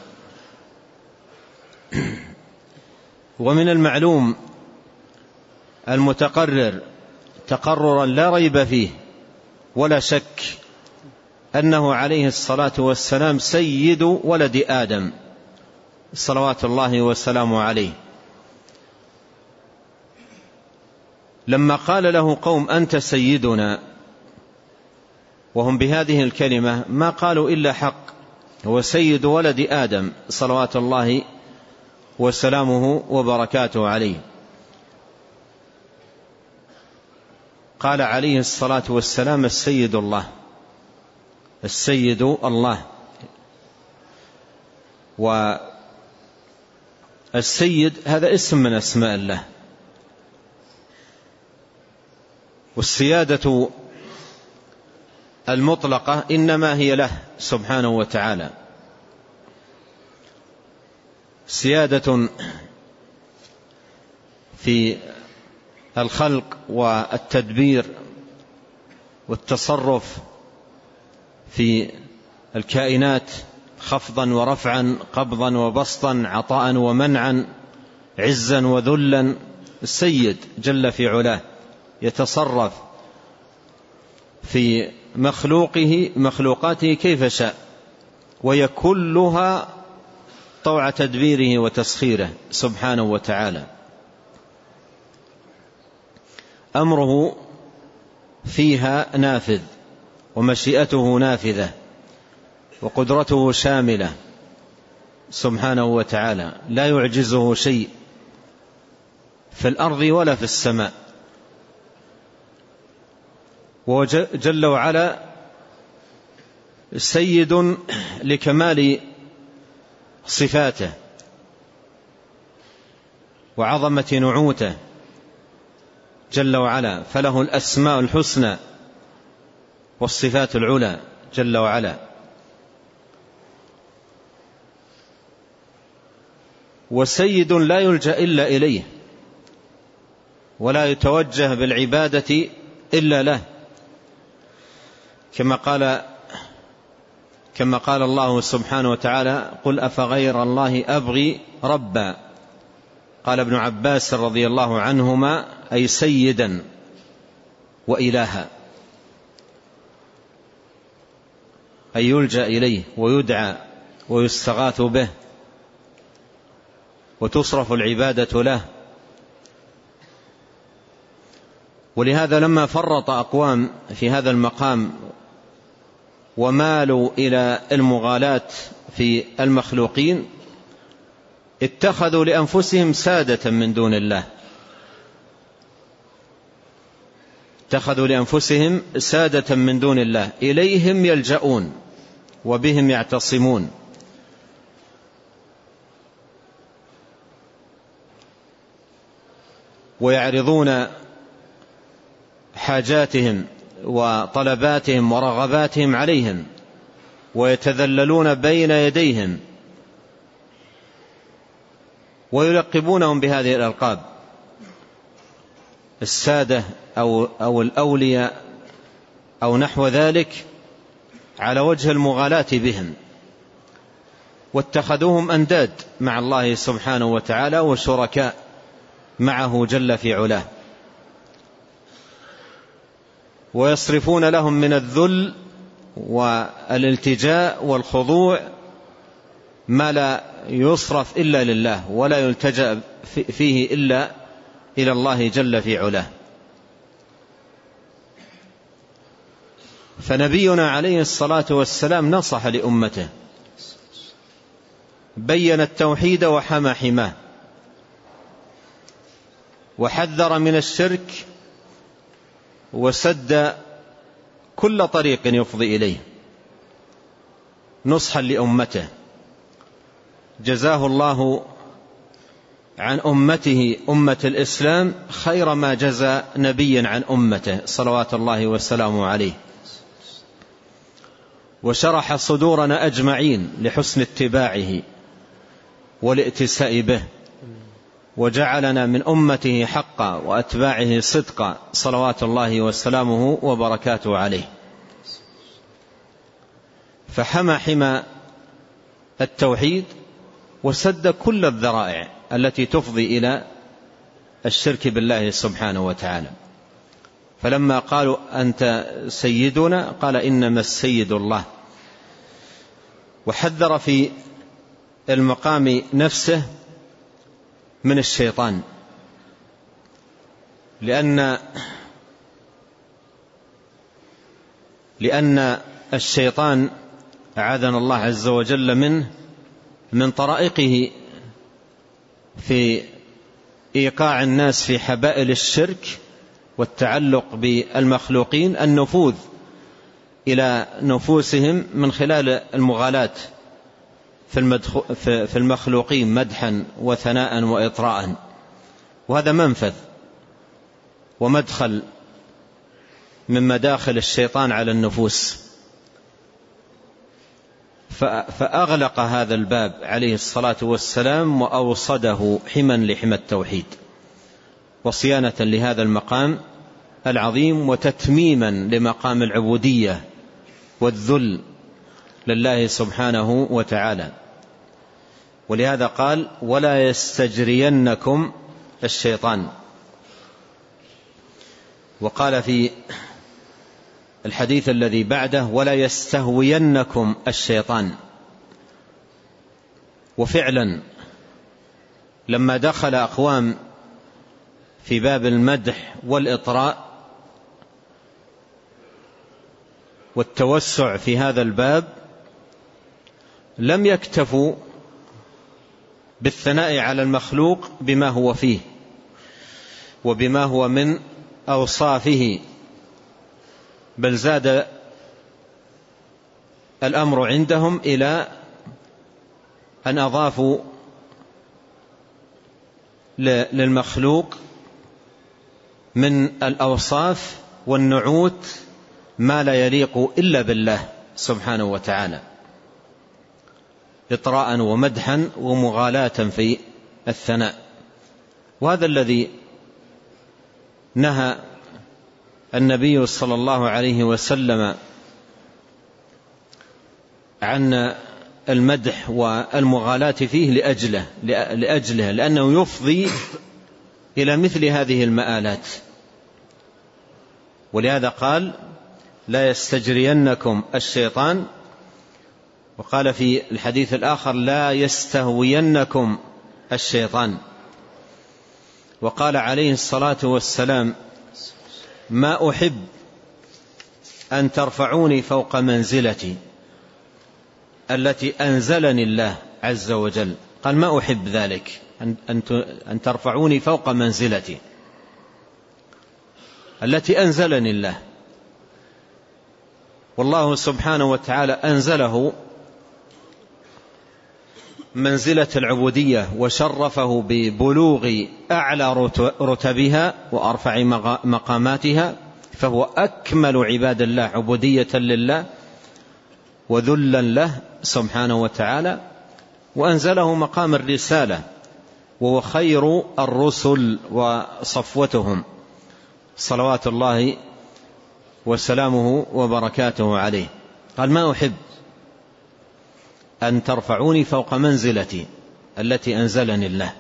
ومن المعلوم المتقرر تقررا لا ريب فيه ولا شك أنه عليه الصلاة والسلام سيد ولد آدم صلوات الله وسلامه عليه. لما قال له قوم أنت سيدنا وهم بهذه الكلمة ما قالوا إلا حق، هو سيد ولد آدم صلوات الله وسلامه وبركاته عليه. قال عليه الصلاة والسلام السيد الله، السيد الله. والسيد هذا اسم من أسماء الله، والسيادة المطلقة إنما هي له سبحانه وتعالى، سيادة في الخلق والتدبير والتصرف في الكائنات، خفضا ورفعا، قبضا وبسطا، عطاء ومنعا، عزا وذلا. السيد جل في علاه يتصرف في مخلوقه مخلوقاته كيف شاء، وهي كلها طوع تدبيره وتسخيره سبحانه وتعالى. أمره فيها نافذ، ومشيئته نافذة، وقدرته شاملة سبحانه وتعالى، لا يعجزه شيء في الأرض ولا في السماء. وجل وعلا سيد لكمال صفاته وعظمة نعوته جل وعلا، فله الأسماء الحسنى والصفات العلى جل وعلا. وسيد لا يلجأ إلا إليه، ولا يتوجه بالعبادة إلا له، كما قال كما قال الله سبحانه وتعالى قل أفغير الله أبغي ربا. قال ابن عباس رضي الله عنهما أي سيدا وإلها، أي يلجأ إليه ويدعى ويستغاث به وتصرف العبادة له. ولهذا لما فرط أقوام في هذا المقام ومالوا إلى المغالاة في المخلوقين اتخذوا لأنفسهم سادة من دون الله، اتخذوا لأنفسهم سادة من دون الله إليهم يلجؤون وبهم يعتصمون. ويعرضون حاجاتهم وطلباتهم ورغباتهم عليهم، ويتذللون بين يديهم، ويلقبونهم بهذه الألقاب السادة أو, أو الأولياء أو نحو ذلك على وجه المغالاة بهم، واتخذوهم أنداد مع الله سبحانه وتعالى وشركاء معه جل في علاه، ويصرفون لهم من الذل والالتجاء والخضوع ما لا يصرف إلا لله، ولا يلتجأ فيه إلا إلى الله جل في علاه. فنبينا عليه الصلاة والسلام نصح لأمته، بين التوحيد وحمى حماه، وحذر من الشرك، وسد كل طريق يفضي إليه نصحا لأمته. جزاه الله عن أمته أمة الإسلام خير ما جزى نبي عن أمته صلوات الله وسلامه عليه. وشرح صدورنا أجمعين لحسن اتباعه والائتساء به، وجعلنا من أمته حقا وأتباعه صدقا، صلوات الله وسلامه وبركاته عليه. فحمى حمى التوحيد وسد كل الذرائع التي تفضي إلى الشرك بالله سبحانه وتعالى. فلما قالوا أنت سيدنا قال إنما السيد الله، وحذر في المقام نفسه من الشيطان، لأن لأن الشيطان أعاذنا الله عز وجل منه من طرائقه في إيقاع الناس في حبائل الشرك والتعلق بالمخلوقين النفوذ إلى نفوسهم من خلال المغالاة في المخلوقين مدحا وثناء وإطراء، وهذا منفذ ومدخل من مداخل الشيطان على النفوس. فأغلق هذا الباب عليه الصلاة والسلام وأوصده حما لحمى التوحيد، وصيانة لهذا المقام العظيم، وتتميما لمقام العبودية والذل لله سبحانه وتعالى. ولهذا قال ولا يستجرينكم الشيطان. وقال في الحديث الذي بعده ولا يستهوينكم الشيطان. وفعلا لما دخل أقوام في باب المدح والإطراء والتوسع في هذا الباب لم يكتفوا بالثناء على المخلوق بما هو فيه وبما هو من أوصافه، بل زاد الأمر عندهم إلى أن أضافوا للمخلوق من الأوصاف والنعوت ما لا يليق إلا بالله سبحانه وتعالى، إطراء ومدحا ومغالاة في الثناء. وهذا الذي نهى النبي صلى الله عليه وسلم عن المدح والمغالاة فيه لأجله, لأجله لأنه يفضي إلى مثل هذه المآلات. ولهذا قال لا يستجرينكم الشيطان، وقال في الحديث الآخر لا يستهوينكم الشيطان. وقال عليه الصلاة والسلام ما أحب أن ترفعوني فوق منزلتي التي أنزلني الله عز وجل. قال ما أحب ذلك، أن ترفعوني فوق منزلتي التي أنزلني الله. والله سبحانه وتعالى أنزله منزلة العبودية وشرفه ببلوغ أعلى رتبها وأرفع مقاماتها، فهو أكمل عباد الله عبودية لله وذلا له سبحانه وتعالى، وأنزله مقام الرسالة وهو خير الرسل وصفوتهم صلوات الله وسلامه وبركاته عليه. قال ما أحب أن ترفعوني فوق منزلتي التي أنزلني الله.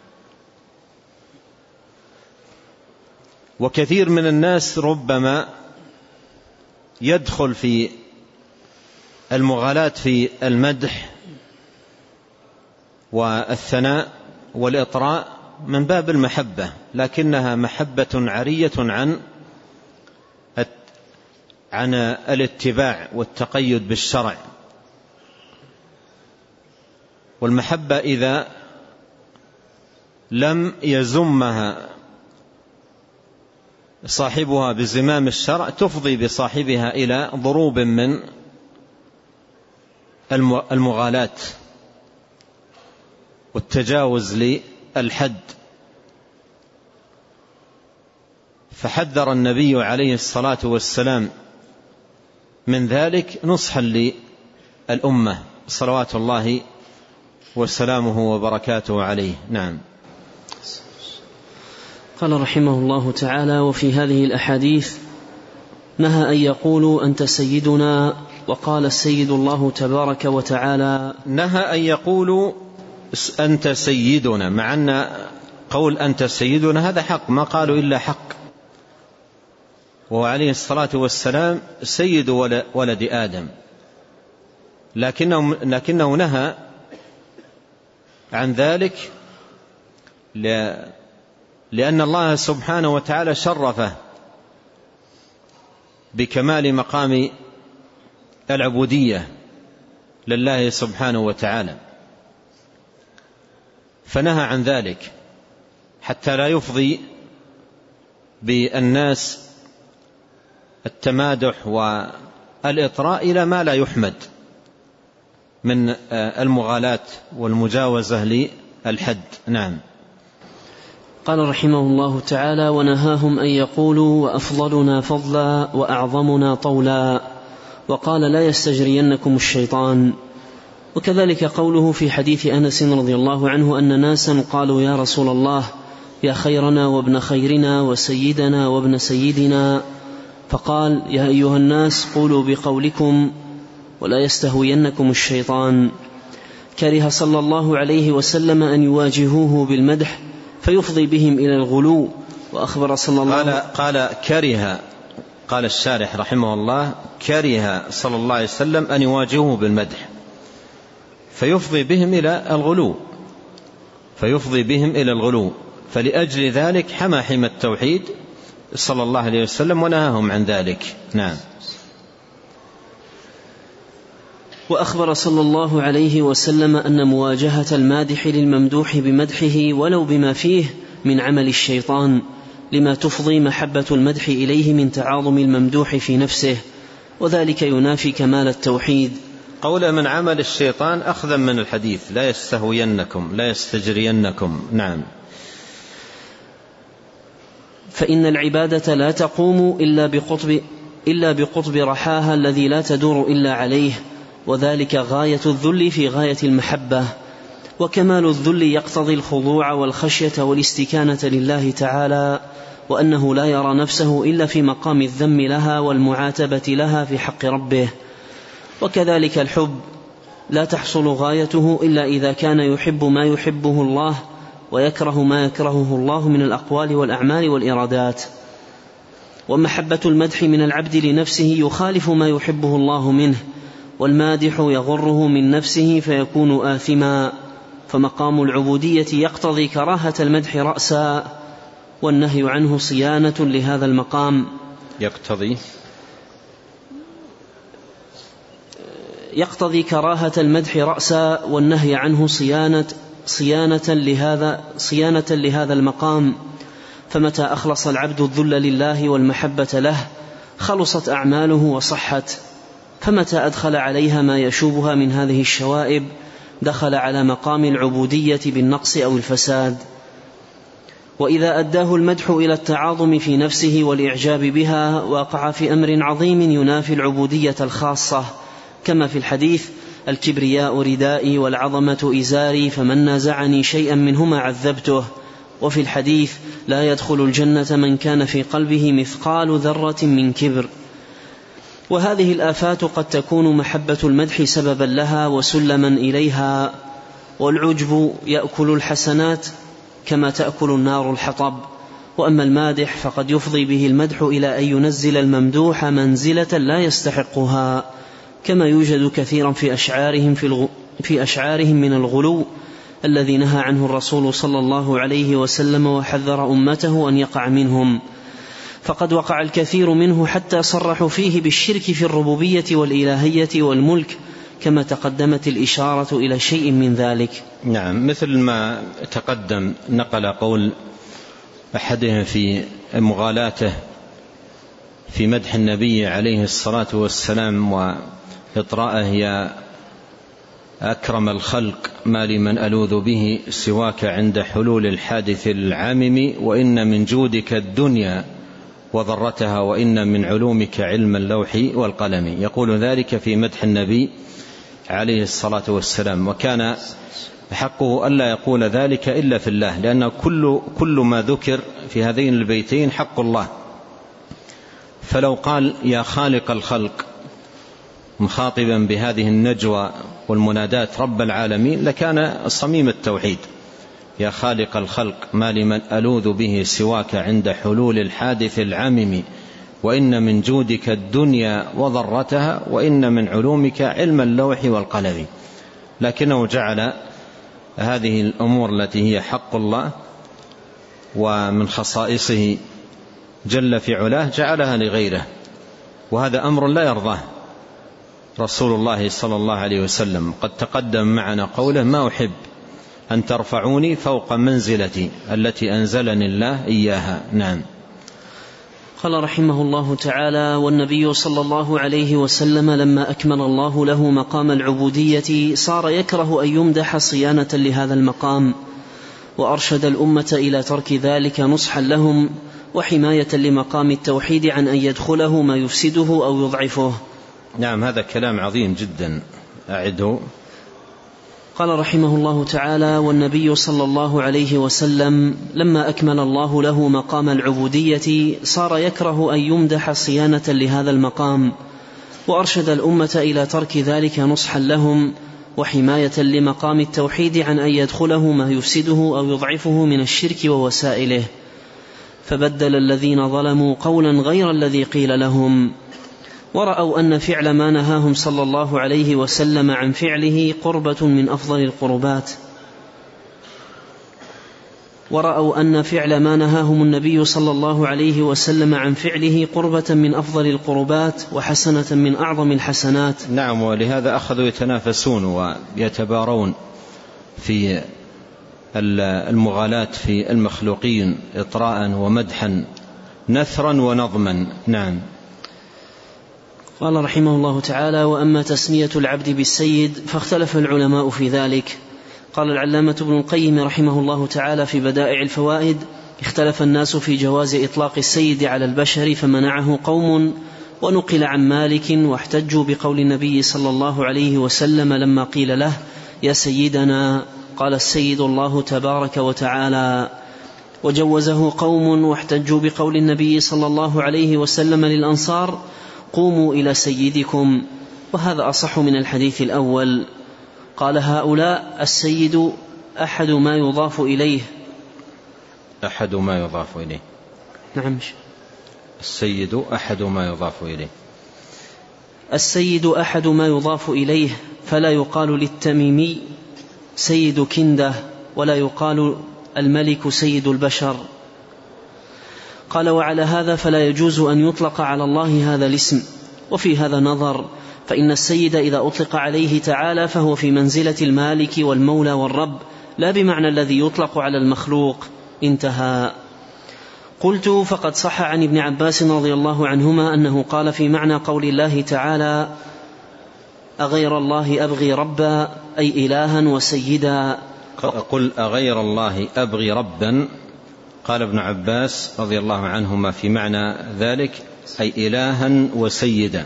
وكثير من الناس ربما يدخل في المغالاة في المدح والثناء والإطراء من باب المحبة، لكنها محبة عرية عن عن الاتباع والتقيد بالشرع. والمحبة إذا لم يزمها صاحبها بزمام الشرع تفضي بصاحبها إلى ضروب من المغالاة والتجاوز للحد. فحذر النبي عليه الصلاة والسلام من ذلك نصحا للأمة صلوات الله وسلامه وبركاته عليه. نعم. قال رحمه الله تعالى: وفي هذه الأحاديث نهى أن يقولوا أنت سيدنا، وقال السيد الله تبارك وتعالى. نهى أن يقولوا أنت سيدنا، مع أن قول أنت سيدنا هذا حق، ما قالوا إلا حق، وعليه الصلاة والسلام سيد ولد آدم، لكنه, لكنه نهى عن ذلك لأن الله سبحانه وتعالى شرفه بكمال مقام العبودية لله سبحانه وتعالى، فنهى عن ذلك حتى لا يفضي بالناس التمادح والإطراء إلى ما لا يحمد من المغالاة والمجاوزة للحد. نعم. قال رحمه الله تعالى: ونهاهم أن يقولوا وأفضلنا فضلا وأعظمنا طولا، وقال لا يستجرينكم الشيطان. وكذلك قوله في حديث أنس رضي الله عنه أن ناسا قالوا يا رسول الله يا خيرنا وابن خيرنا وسيدنا وابن سيدنا، فقال يا أيها الناس قولوا بقولكم ولا يستهوينكم الشيطان. كره صلى الله عليه وسلم أن يواجهوه بالمدح فيفضي بهم إلى الغلو. وأخبر صلى الله قال, قال كره قال الشارح رحمه الله كره صلى الله عليه وسلم أن يواجهوه بالمدح فيفضي بهم إلى الغلو فيفضي بهم إلى الغلو فلأجل ذلك حمى حمى التوحيد صلى الله عليه وسلم ونهاهم عن ذلك. نعم. وأخبر صلى الله عليه وسلم أن مواجهة المادح للممدوح بمدحه ولو بما فيه من عمل الشيطان، لما تفضي محبة المدح إليه من تعاظم الممدوح في نفسه، وذلك ينافي كمال التوحيد. قول من عمل الشيطان أخذا من الحديث لا يستهوينكم لا يستجرينكم. نعم. فإن العبادة لا تقوم إلا بقطب, إلا بقطب رحاها الذي لا تدور إلا عليه، وذلك غاية الذل في غاية المحبة. وكمال الذل يقتضي الخضوع والخشية والاستكانة لله تعالى، وأنه لا يرى نفسه إلا في مقام الذم لها والمعاتبة لها في حق ربه. وكذلك الحب لا تحصل غايته إلا إذا كان يحب ما يحبه الله ويكره ما يكرهه الله من الأقوال والأعمال والإرادات. ومحبة المدح من العبد لنفسه يخالف ما يحبه الله منه، والمادح يغره من نفسه فيكون آثما، فمقام العبودية يقتضي كراهة المدح رأسا، والنهي عنه صيانة لهذا المقام. يقتضي يقتضي كراهة المدح رأسا والنهي عنه صيانة صيانة لهذا صيانة لهذا المقام. فمتى أخلص العبد الذل لله والمحبة له خلصت أعماله وصحت، فمتى أدخل عليها ما يشوبها من هذه الشوائب دخل على مقام العبودية بالنقص أو الفساد. وإذا أداه المدح إلى التعاظم في نفسه والإعجاب بها وقع في أمر عظيم ينافي العبودية الخاصة، كما في الحديث الكبرياء ردائي والعظمة إزاري فمن نازعني شيئا منهما عذبته. وفي الحديث لا يدخل الجنة من كان في قلبه مثقال ذرة من كبر. وهذه الآفات قد تكون محبة المدح سببا لها وسلما إليها، والعجب يأكل الحسنات كما تأكل النار الحطب. وأما المادح فقد يفضي به المدح إلى أن ينزل الممدوح منزلة لا يستحقها، كما يوجد كثيرا في أشعارهم, في, الغ... في أشعارهم من الغلو الذي نهى عنه الرسول صلى الله عليه وسلم وحذر أمته أن يقع منهم، فقد وقع الكثير منه حتى صرحوا فيه بالشرك في الربوبية والإلهية والملك، كما تقدمت الإشارة إلى شيء من ذلك. نعم. مثل ما تقدم نقل قول أحدهم في مغالاته في مدح النبي عليه الصلاة والسلام وإطراءه يا أكرم الخلق ما لمن ألوذ به سواك عند حلول الحادث العامم، وإن من جودك الدنيا وذرتها وإن من علومك علم اللوح والقلم. يقول ذلك في مدح النبي عليه الصلاة والسلام، وكان حقه ألا يقول ذلك إلا في الله، لأن كل, كل ما ذكر في هذين البيتين حق الله. فلو قال يا خالق الخلق مخاطبا بهذه النجوى والمنادات رب العالمين لكان صميم التوحيد. يا خالق الخلق ما لمن ألوذ به سواك عند حلول الحادث العامم، وإن من جودك الدنيا وضرتها، وإن من علومك علم اللوح والقلم. لكنه جعل هذه الأمور التي هي حق الله ومن خصائصه جل في علاه جعلها لغيره، وهذا أمر لا يرضاه رسول الله صلى الله عليه وسلم. قد تقدم معنا قوله ما أحب أن ترفعوني فوق منزلتي التي أنزلني الله إياها. نعم. قال رحمه الله تعالى: والنبي صلى الله عليه وسلم لما أكمل الله له مقام العبودية صار يكره أن يمدح صيانة لهذا المقام، وأرشد الأمة إلى ترك ذلك نصحا لهم وحماية لمقام التوحيد عن أن يدخله ما يفسده أو يضعفه. نعم، هذا كلام عظيم جدا، أعده. قال رحمه الله تعالى: والنبي صلى الله عليه وسلم لما أكمل الله له مقام العبودية صار يكره أن يمدح صيانة لهذا المقام، وأرشد الأمة إلى ترك ذلك نصحا لهم وحماية لمقام التوحيد عن أن يدخله ما يفسده أو يضعفه من الشرك ووسائله، فبدل الذين ظلموا قولا غير الذي قيل لهم، ورأوا أن فعل ما نهاهم صلى الله عليه وسلم عن فعله قربة من أفضل القربات ورأوا أن فعل ما نهاهم النبي صلى الله عليه وسلم عن فعله قربة من أفضل القربات وحسنة من أعظم الحسنات. نعم، ولهذا أخذوا يتنافسون ويتبارون في المغالاة في المخلوقين إطراء ومدحا، نثرا ونظما. نعم. قال رحمه الله تعالى: وأما تسمية العبد بالسيد فاختلف العلماء في ذلك. قال العلامة ابن القيم رحمه الله تعالى في بدائع الفوائد: اختلف الناس في جواز إطلاق السيد على البشر فمنعه قوم، ونقل عن مالك واحتجوا بقول النبي صلى الله عليه وسلم لما قيل له يا سيدنا قال السيد الله تبارك وتعالى، وجوزه قوم واحتجوا بقول النبي صلى الله عليه وسلم للأنصار قوموا إلى سيدكم، وهذا أصح من الحديث الأول. قال هؤلاء السيد أحد ما يضاف إليه أحد ما يضاف إليه نعم السيد أحد ما يضاف إليه السيد أحد ما يضاف إليه، فلا يقال للتميمي سيد كندة ولا يقال الملك سيد البشر. قال وعلى هذا فلا يجوز أن يطلق على الله هذا الاسم، وفي هذا نظر، فإن السيد إذا أطلق عليه تعالى فهو في منزلة المالك والمولى والرب، لا بمعنى الذي يطلق على المخلوق. انتهى. قلت فقد صح عن ابن عباس رضي الله عنهما أنه قال في معنى قول الله تعالى أغير الله أبغي ربا أي إلها وسيدا. قل أغير الله أبغي ربا، قال ابن عباس رضي الله عنهما في معنى ذلك أي إلها وسيدا.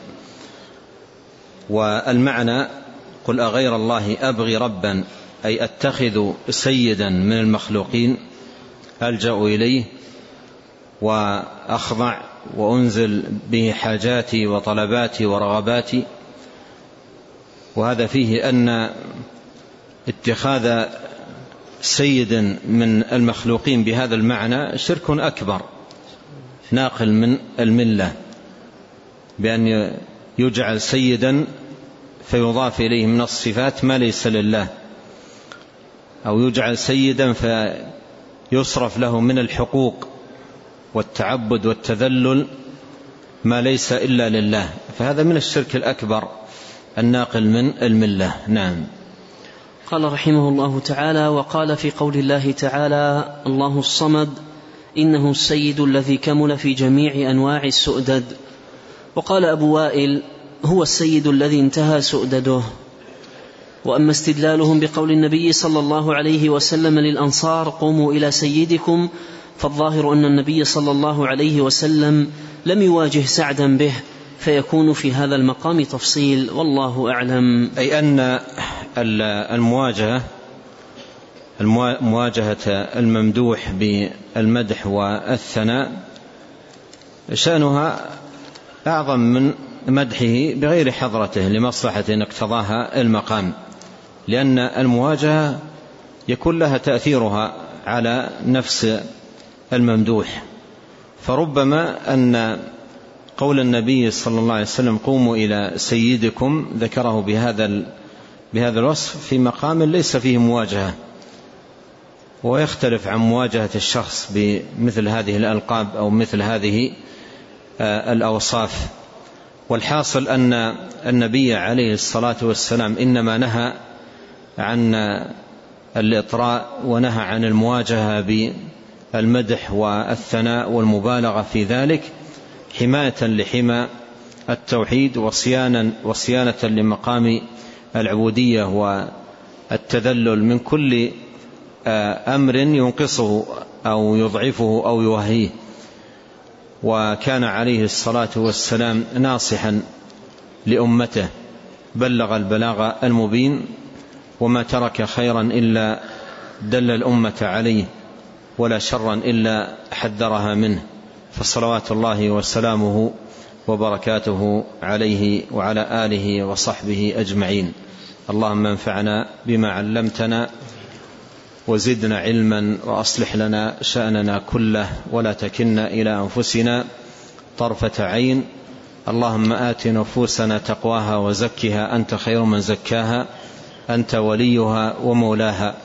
والمعنى قل أغير الله أبغي ربا أي أتخذ سيدا من المخلوقين ألجأ إليه وأخضع وأنزل به حاجاتي وطلباتي ورغباتي. وهذا فيه أن اتخاذ سيد من المخلوقين بهذا المعنى شرك أكبر ناقل من الملة، بأن يجعل سيدا فيضاف إليه من الصفات ما ليس لله، أو يجعل سيدا فيصرف له من الحقوق والتعبد والتذلل ما ليس إلا لله، فهذا من الشرك الأكبر الناقل من الملة. نعم. قال رحمه الله تعالى: وقال في قول الله تعالى الله الصمد إنه السيد الذي كمل في جميع أنواع السؤدد. وقال أبو وائل هو السيد الذي انتهى سؤدده. وأما استدلالهم بقول النبي صلى الله عليه وسلم للأنصار قوموا إلى سيدكم فالظاهر أن النبي صلى الله عليه وسلم لم يواجه سعدا به، فيكون في هذا المقام تفصيل، والله أعلم. أي أن المواجهة مواجهة الممدوح بالمدح والثناء شأنها أعظم من مدحه بغير حضرته لمصلحة اقتضاها المقام، لأن المواجهة يكون لها تأثيرها على نفس الممدوح. فربما أن قول النبي صلى الله عليه وسلم قوموا إلى سيدكم ذكره بهذا بهذا الوصف في مقام ليس فيه مواجهة، ويختلف عن مواجهة الشخص بمثل هذه الألقاب أو مثل هذه الأوصاف. والحاصل أن النبي عليه الصلاة والسلام إنما نهى عن الإطراء ونهى عن المواجهة بالمدح والثناء والمبالغة في ذلك، حماية لحمى التوحيد وصيانة, وصيانة لمقام العبودية والتذلل من كل أمر ينقصه أو يضعفه أو يوهيه. وكان عليه الصلاة والسلام ناصحا لأمته، بلغ البلاغ المبين، وما ترك خيرا إلا دل الأمة عليه، ولا شرا إلا حذرها منه، فصلوات الله وسلامه وبركاته عليه وعلى آله وصحبه أجمعين. اللهم انفعنا بما علمتنا وزدنا علما، وأصلح لنا شأننا كله، ولا تكلنا إلى أنفسنا طرفة عين. اللهم آت نفوسنا تقواها وزكها أنت خير من زكاها، أنت وليها ومولاها.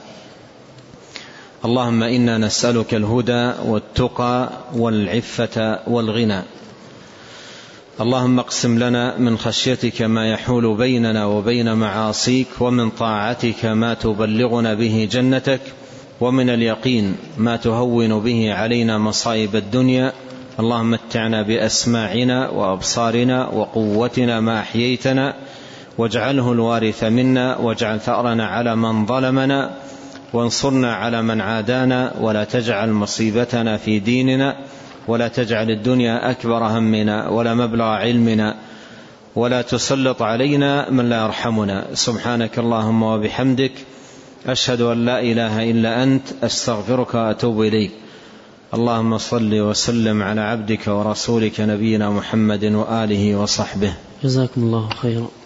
اللهم إنا نسألك الهدى والتقى والعفة والغنى. اللهم اقسم لنا من خشيتك ما يحول بيننا وبين معاصيك، ومن طاعتك ما تبلغنا به جنتك، ومن اليقين ما تهون به علينا مصائب الدنيا. اللهم متعنا بأسماعنا وأبصارنا وقوتنا ما أحييتنا، واجعله الوارث منا، واجعل ثأرنا على من ظلمنا، وانصرنا على من عادانا، ولا تجعل مصيبتنا في ديننا، ولا تجعل الدنيا أكبر همنا ولا مبلغ علمنا، ولا تسلط علينا من لا يرحمنا. سبحانك اللهم وبحمدك، أشهد أن لا إله إلا أنت، أستغفرك وأتوب إليك. اللهم صل وسلم على عبدك ورسولك نبينا محمد وآله وصحبه. جزاكم الله خيرا.